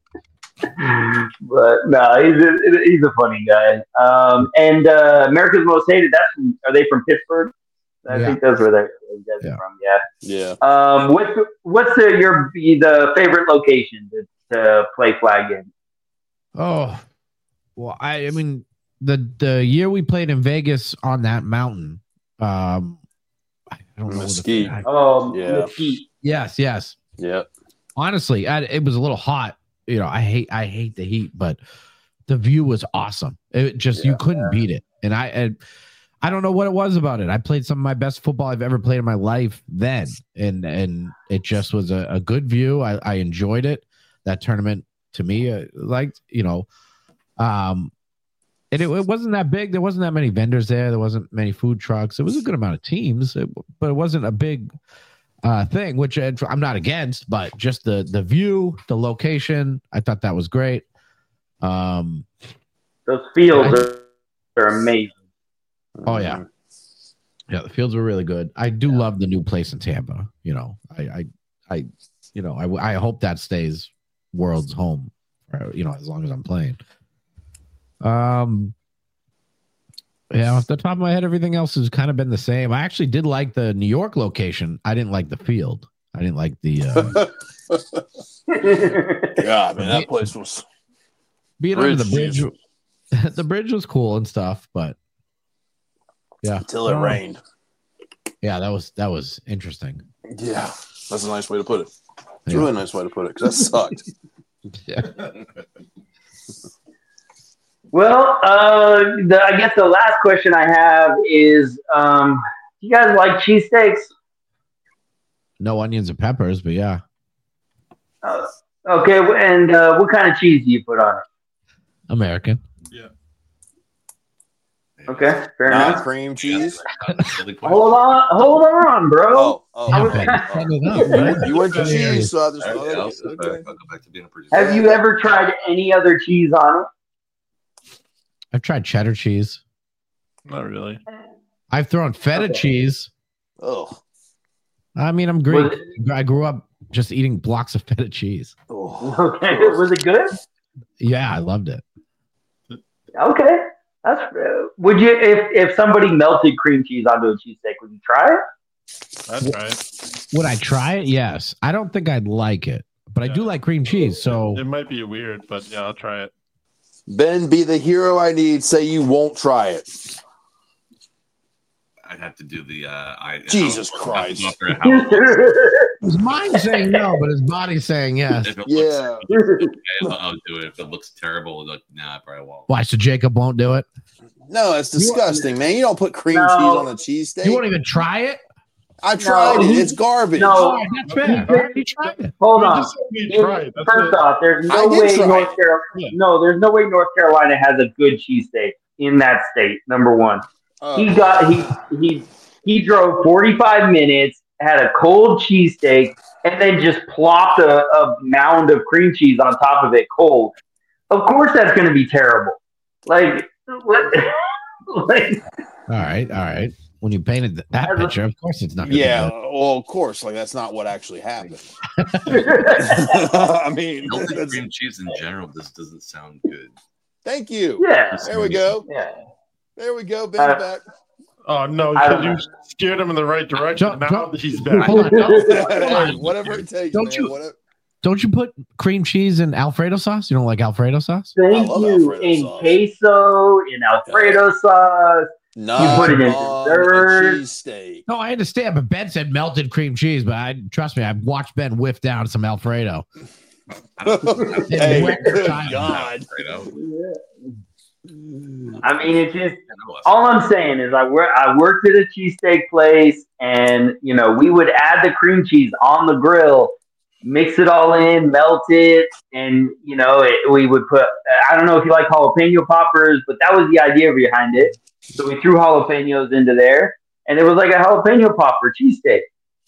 But no, he's a, he's a funny guy. Um, and uh, America's Most Hated. That's from, are they from Pittsburgh? I yeah. think that's where those guys yeah. are from. Yeah. Yeah. Um, what's the, what's the your the favorite location to, to play flag in? Oh, well, I I mean the the year we played in Vegas on that mountain. Um, I don't know. Mesquite. The, Oh, yeah. Mesquite. Yes. Yes. Yeah. Honestly, I, it was a little hot. You know, I hate I hate the heat, but the view was awesome. It just yeah, you couldn't yeah. beat it. And I and I don't know what it was about it. I played some of my best football I've ever played in my life then, and and it just was a, a good view. I, I enjoyed it. That tournament to me, uh, liked you know, um, And it, it wasn't that big. There wasn't that many vendors there. There wasn't many food trucks. It was a good amount of teams, it, but it wasn't a big uh, thing, which I'm not against. But just the the view, the location, I thought that was great. Um, Those fields I, are amazing. Oh yeah, yeah. The fields were really good. I do yeah. love the new place in Tampa. You know, I, I, I you know, I, I hope that stays World's home. For, you know, as long as I'm playing. Um, yeah, off the top of my head, everything else has kind of been the same. I actually did like the New York location. I didn't like the field. I didn't like the. Uh, yeah, man, that place was. Being under the bridge, the bridge was cool and stuff, but yeah, until it um, rained. Yeah, that was that was interesting. Yeah, that's a nice way to put it. It's yeah. a really nice way to put it because that sucked. Yeah. Well, uh, the, I guess the last question I have is, um, do you guys like cheesesteaks? No onions and peppers, but yeah. Uh, okay, and uh, what kind of cheese do you put on it? American. Yeah. Okay, fair Not enough. Cream cheese. hold on, hold on, bro. Oh, oh, I was okay. oh. You went to cheese, so I just Okay, okay. I'll, go okay. back, I'll go back to being a producer. Have you ever tried any other cheese on it? I've tried cheddar cheese. Not really. I've thrown feta Okay. cheese. Oh. I mean, I'm Greek. I grew up just eating blocks of feta cheese. Oh. Okay, was it good? Yeah, I loved it. Okay, that's uh, would you if if somebody melted cream cheese onto a cheesesteak, would you try it? I'd try it. Would I try it? Yes. I don't think I'd like it, but I Yeah. do like cream cheese. So It might be weird, but yeah, I'll try it. Ben, be the hero I need. Say you won't try it. I'd have to do the. Uh, I, Jesus how, Christ. How, how, his mind's saying no, but his body's saying yes. if it Yeah. looks, okay, I'll, I'll do it. If it looks terrible, like, nah, I probably won't. Why? So Jacob won't do it? No, it's disgusting, man. You don't put cream No. cheese on a cheesesteak. You won't even try it? I tried No. it. It's garbage. No. All right, that's fair. All right, you tried it. Hold We on. just said we tried. That's First it. off, there's I no did way try North it. Carolina. Yeah. No, there's no way North Carolina has a good cheesesteak in that state. Number one, Uh, he got he he he drove forty-five minutes, had a cold cheesesteak, and then just plopped a, a mound of cream cheese on top of it, cold. Of course, that's going to be terrible. Like, what? like, All right, all right. When you painted that As a- picture, of course it's not. Gonna yeah, Be good. well, of course. Like that's not what actually happened. I mean, Melted that's- cream cheese in general, this doesn't sound good. thank you. yeah, There we go. yeah. There we go. Ben Uh, back. Oh no, I because don't you know. steered him in the right direction. Don't- now don't- he's back. Hold on. Don't, Hey, whatever it takes. Don't man. you- Whatever. don't you put cream cheese in Alfredo sauce? You don't like Alfredo sauce? Thank love you. Alfredo In sauce. queso, in Alfredo sauce. Not put it in on dessert. a cheesesteak. No, I understand, but Ben said melted cream cheese. But I trust me, I've watched Ben whiff down some Alfredo. Hey, record good time. God. Right out. I mean, it's just Yeah, no, all I'm saying is I work. I worked at a cheesesteak place, and you know we would add the cream cheese on the grill, mix it all in, melt it, and you know it, we would put. I don't know if you like jalapeno poppers, but that was the idea behind it. So we threw jalapenos into there, and it was like a jalapeno popper cheesesteak.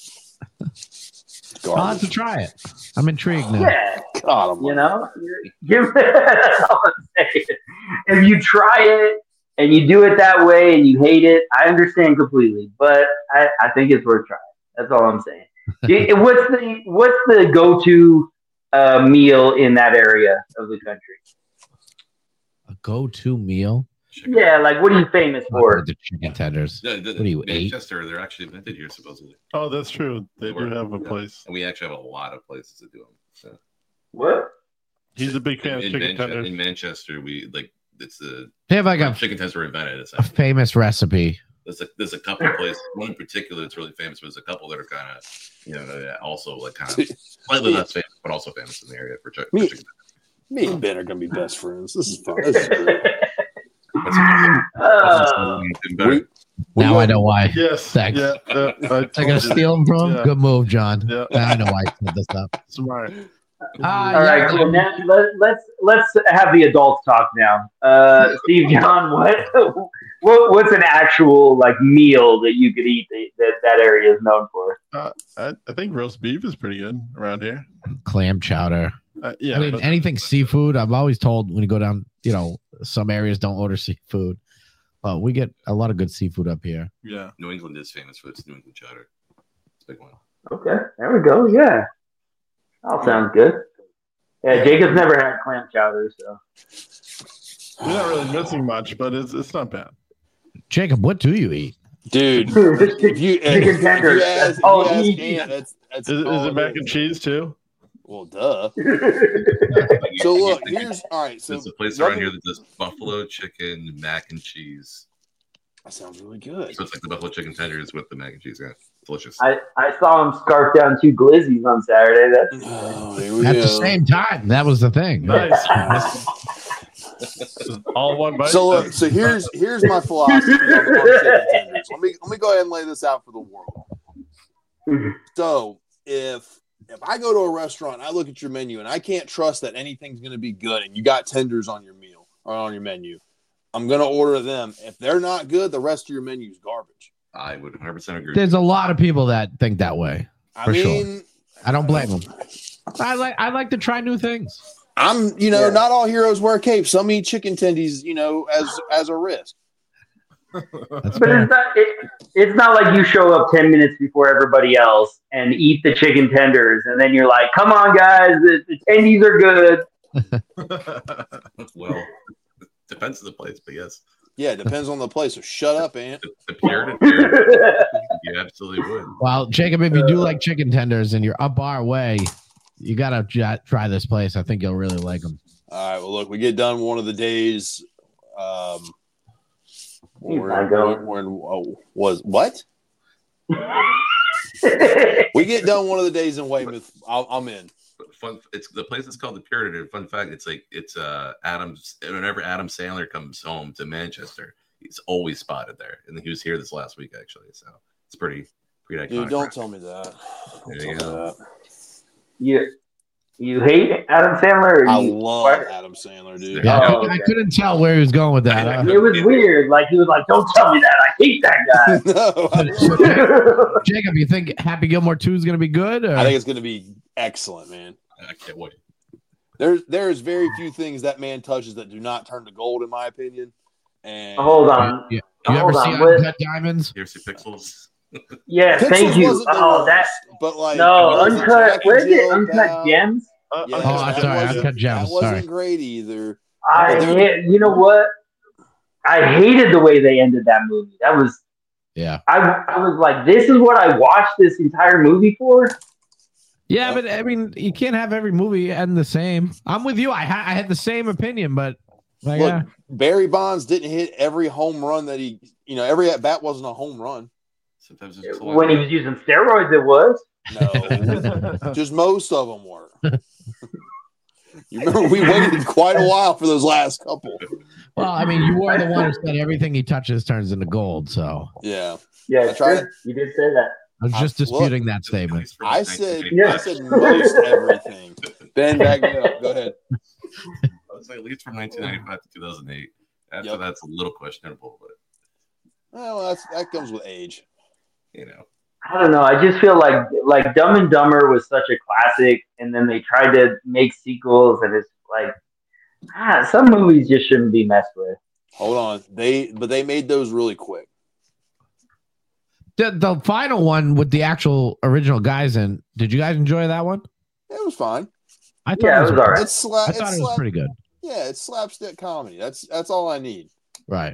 I'll have to try it. I'm intrigued now. Yeah, God, I'm you know, give that's all I'm saying. If you try it and you do it that way and you hate it, I understand completely, but I, I think it's worth trying. That's all I'm saying. It- what's the what's the go to uh, meal in that area of the country? A go-to meal? Yeah, like what are you famous for? The chicken tenders. The, the, What are you, eight? Manchester, they're actually invented here, supposedly. Oh, that's true. They do have a Yeah. place. And we actually have a lot of places to do them. So. What? He's a big fan of in, chicken Manche- tenders. in Manchester, we like it's the They have like a, chicken tenders were invented. a Essentially. famous recipe. There's a there's a couple places. One in particular that's really famous, but there's a couple that are kind of you know also like kind of slightly less famous, but also famous in the area for, chi- for Me- chicken Me and Ben are gonna be best friends. This is fun. This is great. tenders. Uh, Even better. We- Now I know why. Yes. Thanks. Yeah. Uh, I I told gotta you. steal them from him? Yeah. Good move, John. Yeah. Now I know why I set this up. Smart. Uh, All right, yeah, cool. Now let, let's let's have the adults talk now. Uh, Steve John, what what what's an actual like meal that you could eat that that, that area is known for? Uh, I, I think roast beef is pretty good around here. clam chowder. Uh, yeah, I mean, but- anything seafood. I'm always told when you go down, you know, some areas don't order seafood, but we get a lot of good seafood up here. Yeah, New England is famous for its New England chowder. It's a big one. Okay, there we go. Yeah, all sounds good. Yeah, Jacob's never had clam chowder, so you're not really missing much, but it's it's not bad. Jacob, what do you eat? Dude, if you, if Chicken tenders. you ask, That's all if you he ask eats. Ant, that's, that's Is, all is it mac is. and cheese too? Well, duh. Like, So you- look, you- here's all right. So There's a place let around me- here that does buffalo chicken mac and cheese. That sounds really good. So it's like the buffalo chicken tenders with the mac and cheese. Yeah, delicious. I, I saw him scarf down two glizzies on Saturday. That's Oh, here we At go. the same time, that was the thing. Nice. All one bite. So look, so here's here's my philosophy on, on chicken tenders. Let me let me go ahead and lay this out for the world. So if if I go to a restaurant, I look at your menu and I can't trust that anything's going to be good, and you got tenders on your meal or on your menu, I'm going to order them. If they're not good, the rest of your menu is garbage. I would one hundred percent agree. There's a lot of people that think that way. I For sure. mean, I don't blame them. I like I like to try new things. I'm you know Yeah. not all heroes wear capes. Some eat chicken tendies, you know, as as a risk. That's But fair. it's not, it, it's not like you show up ten minutes before everybody else and eat the chicken tenders, and then you're like, come on, guys, the, the tendies are good. Well, depends on the place, but yes, Yeah, it depends on the place. So shut up, Ant. the, the Puritan beer, you absolutely would. Well, Jacob, if you do like chicken tenders and you're up our way, you gotta j- try this place. I think you'll really like them. All right. Well, look, we get done one of the days. Um, He's we're, not going. we're in, oh, was what? We get done one of the days in Weymouth. I'll, I'm in. Fun. It's the place is called the Puritan. Fun fact: it's like it's uh Adams. Whenever Adam Sandler comes home to Manchester, he's always spotted there, and he was here this last week actually. So it's pretty pretty iconic. Dude, don't tell me that. Don't There tell you me go. that. you, you hate Adam Sandler? Or I you, love what? Adam Sandler, dude. Yeah, Oh, I okay. couldn't tell where he was going with that. huh? It was weird. Like, he was like, don't tell me that. I hate that no, I, So, love it. guy. Jacob, you think Happy Gilmore two is going to be good? Or? I think it's going to be excellent, man. I can't wait. There's there's very few things that man touches that do not turn to gold, in my opinion. And Hold on. Yeah. You ever Hold see on. What- Uncut Diamonds? Here's your pixels. Yeah, Pixels thank you. wasn't the Oh, worst, that but like no, was it uncut. Jack What and is it? Jill Uncut Bow? Gems. Uh, Yeah, uh, Oh, I'm that sorry, wasn't- Uncut Gems, That wasn't sorry. great either. I But there- hate, you know what? I hated the way they ended that movie. That was Yeah. I. I was like, this is what I watched this entire movie for. Yeah, but I mean, you can't have every movie end the same. I'm with you. I, ha- I had the same opinion, but like, Look, yeah. Barry Bonds didn't hit every home run that he, you know, every at bat wasn't a home run. Sometimes it's just a lot When he of- was using steroids, it was. No, just most of them were. You remember we waited quite a while for those last couple. Well, I mean, you are the one who said everything he touches turns into gold. So Yeah, Yeah, I tried. sure. You did say that. I was just I- disputing look, that statement. It's from I said Yeah. I said most everything. Ben, back me up. Go ahead. I would say at least from nineteen ninety-five to two thousand eight. After Yep. that's a little questionable, but Well, that's that comes with age. you know, I don't know. I just feel like like Dumb and Dumber was such a classic, and then they tried to make sequels, and it's like ah, some movies just shouldn't be messed with. Hold on, they but they made those really quick. The, the final one with the actual original guys in, did you guys enjoy that one? It was fine. I thought Yeah, it was, it was all right. It's sla- I thought it's it was slap- pretty good. Yeah, it's slapstick comedy. That's that's all I need. Right.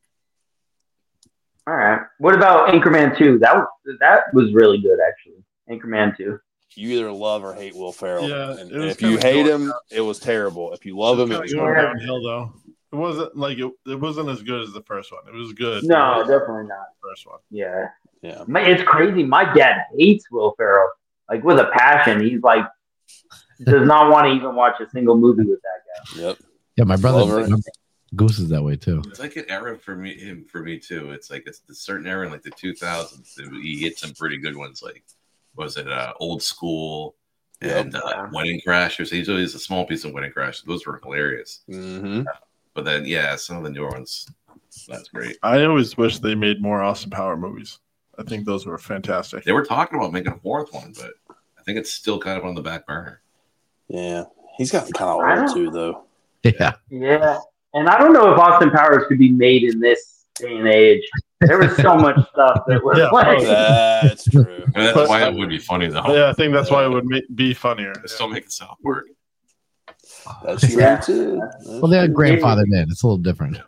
All right. What about Anchorman two? That was that was really good, actually. Anchorman two. You either love or hate Will Ferrell. Yeah, and it was if you kinda hate going him, it was terrible. If you love him, it was going great. downhill though. It wasn't like it, it wasn't as good as the first one. It was good. No, It was definitely not. the first one. Yeah. Yeah. My, it's crazy. My dad hates Will Ferrell, like with a passion. He's like does not want to even watch a single movie with that guy. Yep. Yeah, my brother, Lover. my Goose is that way too. it's like an era for me. Him for me too. It's like it's a certain era in like the two thousands. He hit some pretty good ones. Like was it uh, Old School? and uh, Wedding Crashers. He's always a small piece of Wedding Crashers. Those were hilarious. Mm-hmm. But then, yeah, some of the newer ones, that's great. I always wish they made more Austin Power movies. I think those were fantastic. They were talking about making a fourth one, but I think it's still kind of on the back burner. Yeah, he's gotten kind of old too, though. Yeah, yeah. And I don't know if Austin Powers could be made in this day and age. There was so much stuff that was Yeah, like. That's true. I mean, that's why it would be funny, though. Yeah, I think that's why it would make, be funnier. It's still making South work. That's true Yeah. too. That's well, their grandfather did. It's a little different.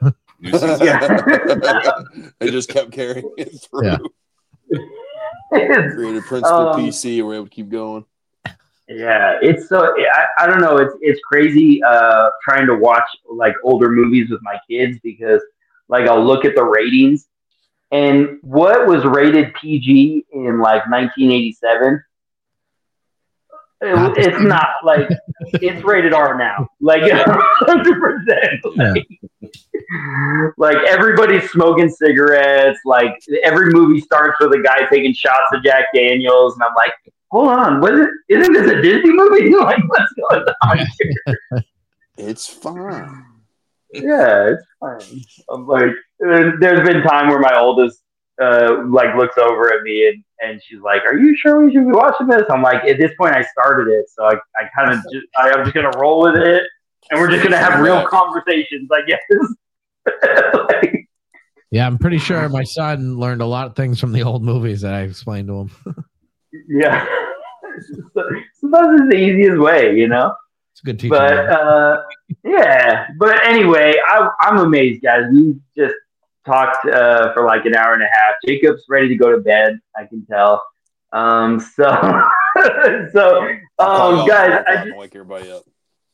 They just kept carrying it through. Yeah. Created principal Um, P C, and we're able to keep going. Yeah, it's so I, I don't know. It's it's crazy uh, trying to watch like older movies with my kids because like I'll look at the ratings and what was rated P G in like nineteen eighty-seven. It, it's not like it's rated R now, like one hundred percent. Like, like everybody's smoking cigarettes. Like every movie starts with a guy taking shots of Jack Daniels, and I'm like, hold on, was it? Isn't this a Disney movie? Like, what's going on here? It's fine. Yeah, it's fine. I'm like, there's, there's been time where my oldest uh, like looks over at me and, and she's like, "Are you sure we should be watching this?" I'm like, at this point, I started it, so I, I kind of just I, I'm just gonna roll with it, and we're just gonna have real conversations, I guess. Like, Yeah, I'm pretty sure my son learned a lot of things from the old movies that I explained to him. yeah, sometimes it's the easiest way, you know. It's a good teacher. But uh, yeah, but anyway, I, I'm amazed, guys. We just talked uh, for like an hour and a half. Jacob's ready to go to bed. I can tell. Um, so, so um, guys, I just, wake everybody up.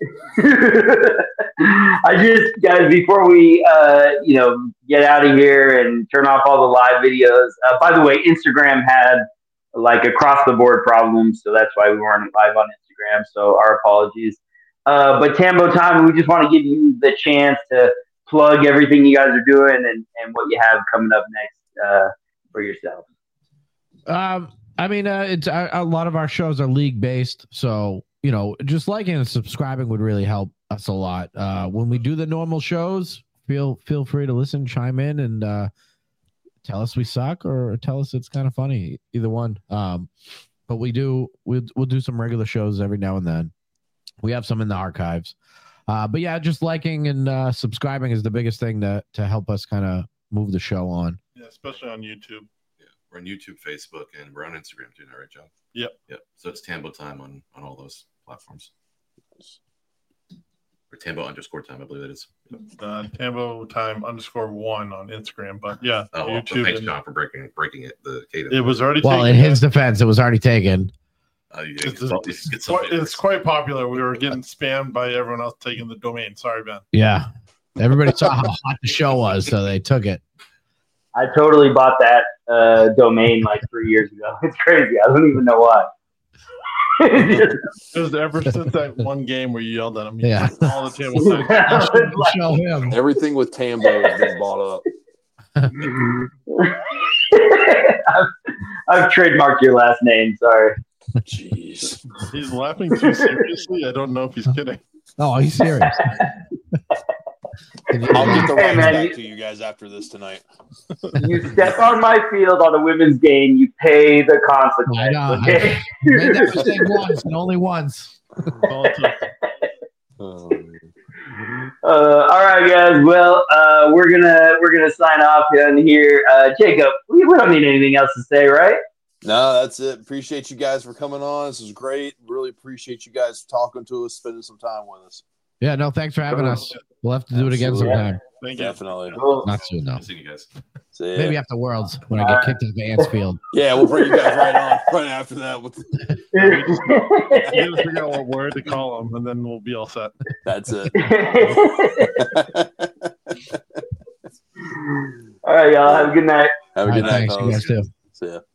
I just, guys, before we, uh, you know, get out of here and turn off all the live videos. Uh, by the way, Instagram had like across the board problems, so that's why we weren't live on Instagram. So our apologies. Uh, but Tambo Time, we just want to give you the chance to plug everything you guys are doing and, and what you have coming up next uh, for yourself. Um, I mean, uh, it's a, a lot of our shows are league based, so you know, just liking and subscribing would really help us a lot. Uh, when we do the normal shows, feel feel free to listen, chime in, and uh, tell us we suck or tell us it's kind of funny. Either one. Um, but we do we'll we'll do some regular shows every now and then. We have some in the archives. Uh, but yeah, just liking and uh, subscribing is the biggest thing to to help us kind of move the show on. Yeah, especially on YouTube. Yeah, we're on YouTube, Facebook, and we're on Instagram too now, right, John? Yep. Yep. So it's Tambo Time on, on all those platforms. Or Tambo underscore time, I believe it is. Yep. Uh, Tambo Time underscore one on Instagram. But yeah, Oh, well, YouTube. thanks, and- John, for breaking breaking it. The cadence. it was already Well, taken. in his defense, it was already taken. Uh, you It's, get some- you get some quite, it's quite popular. We were getting spammed by everyone else taking the domain. Sorry, Ben. Yeah, everybody saw how hot the show was, so they took it. I totally bought that uh, domain like three years ago. It's crazy. I don't even know why. It was ever since that one game where you yelled at him. Yeah. All the Tambo Time. Show him. Everything with Tambo has been bought up. I've, I've trademarked your last name. Sorry. Jeez. He's laughing too seriously. I don't know if he's kidding. Oh, he's serious. I'll get the Hey, rights man, back you- to you guys after this tonight. You step on my field on a women's game, you pay the I consequence. know. Okay? Made that mistake once and only once. All it took. Um, Uh, all right, guys. Well, uh, we're gonna we're gonna sign off in here. Uh, Jacob, we, we don't need anything else to say, right? no, that's it. Appreciate you guys for coming on. This was great. Really appreciate you guys talking to us, spending some time with us. Yeah, no, thanks for having us. We'll have to do it again Absolutely. sometime. Thank you. Definitely. Cool. Not soon, though. See you guys. So, yeah. Maybe after Worlds when I get kicked into Ansfield. Yeah, we'll bring you guys right on right after that. With We gotta figure out what word to call him, and then we'll be all set. that's it. All right, y'all. Have a good night. Have a All good right, night, thanks. You fellas. guys too. See ya.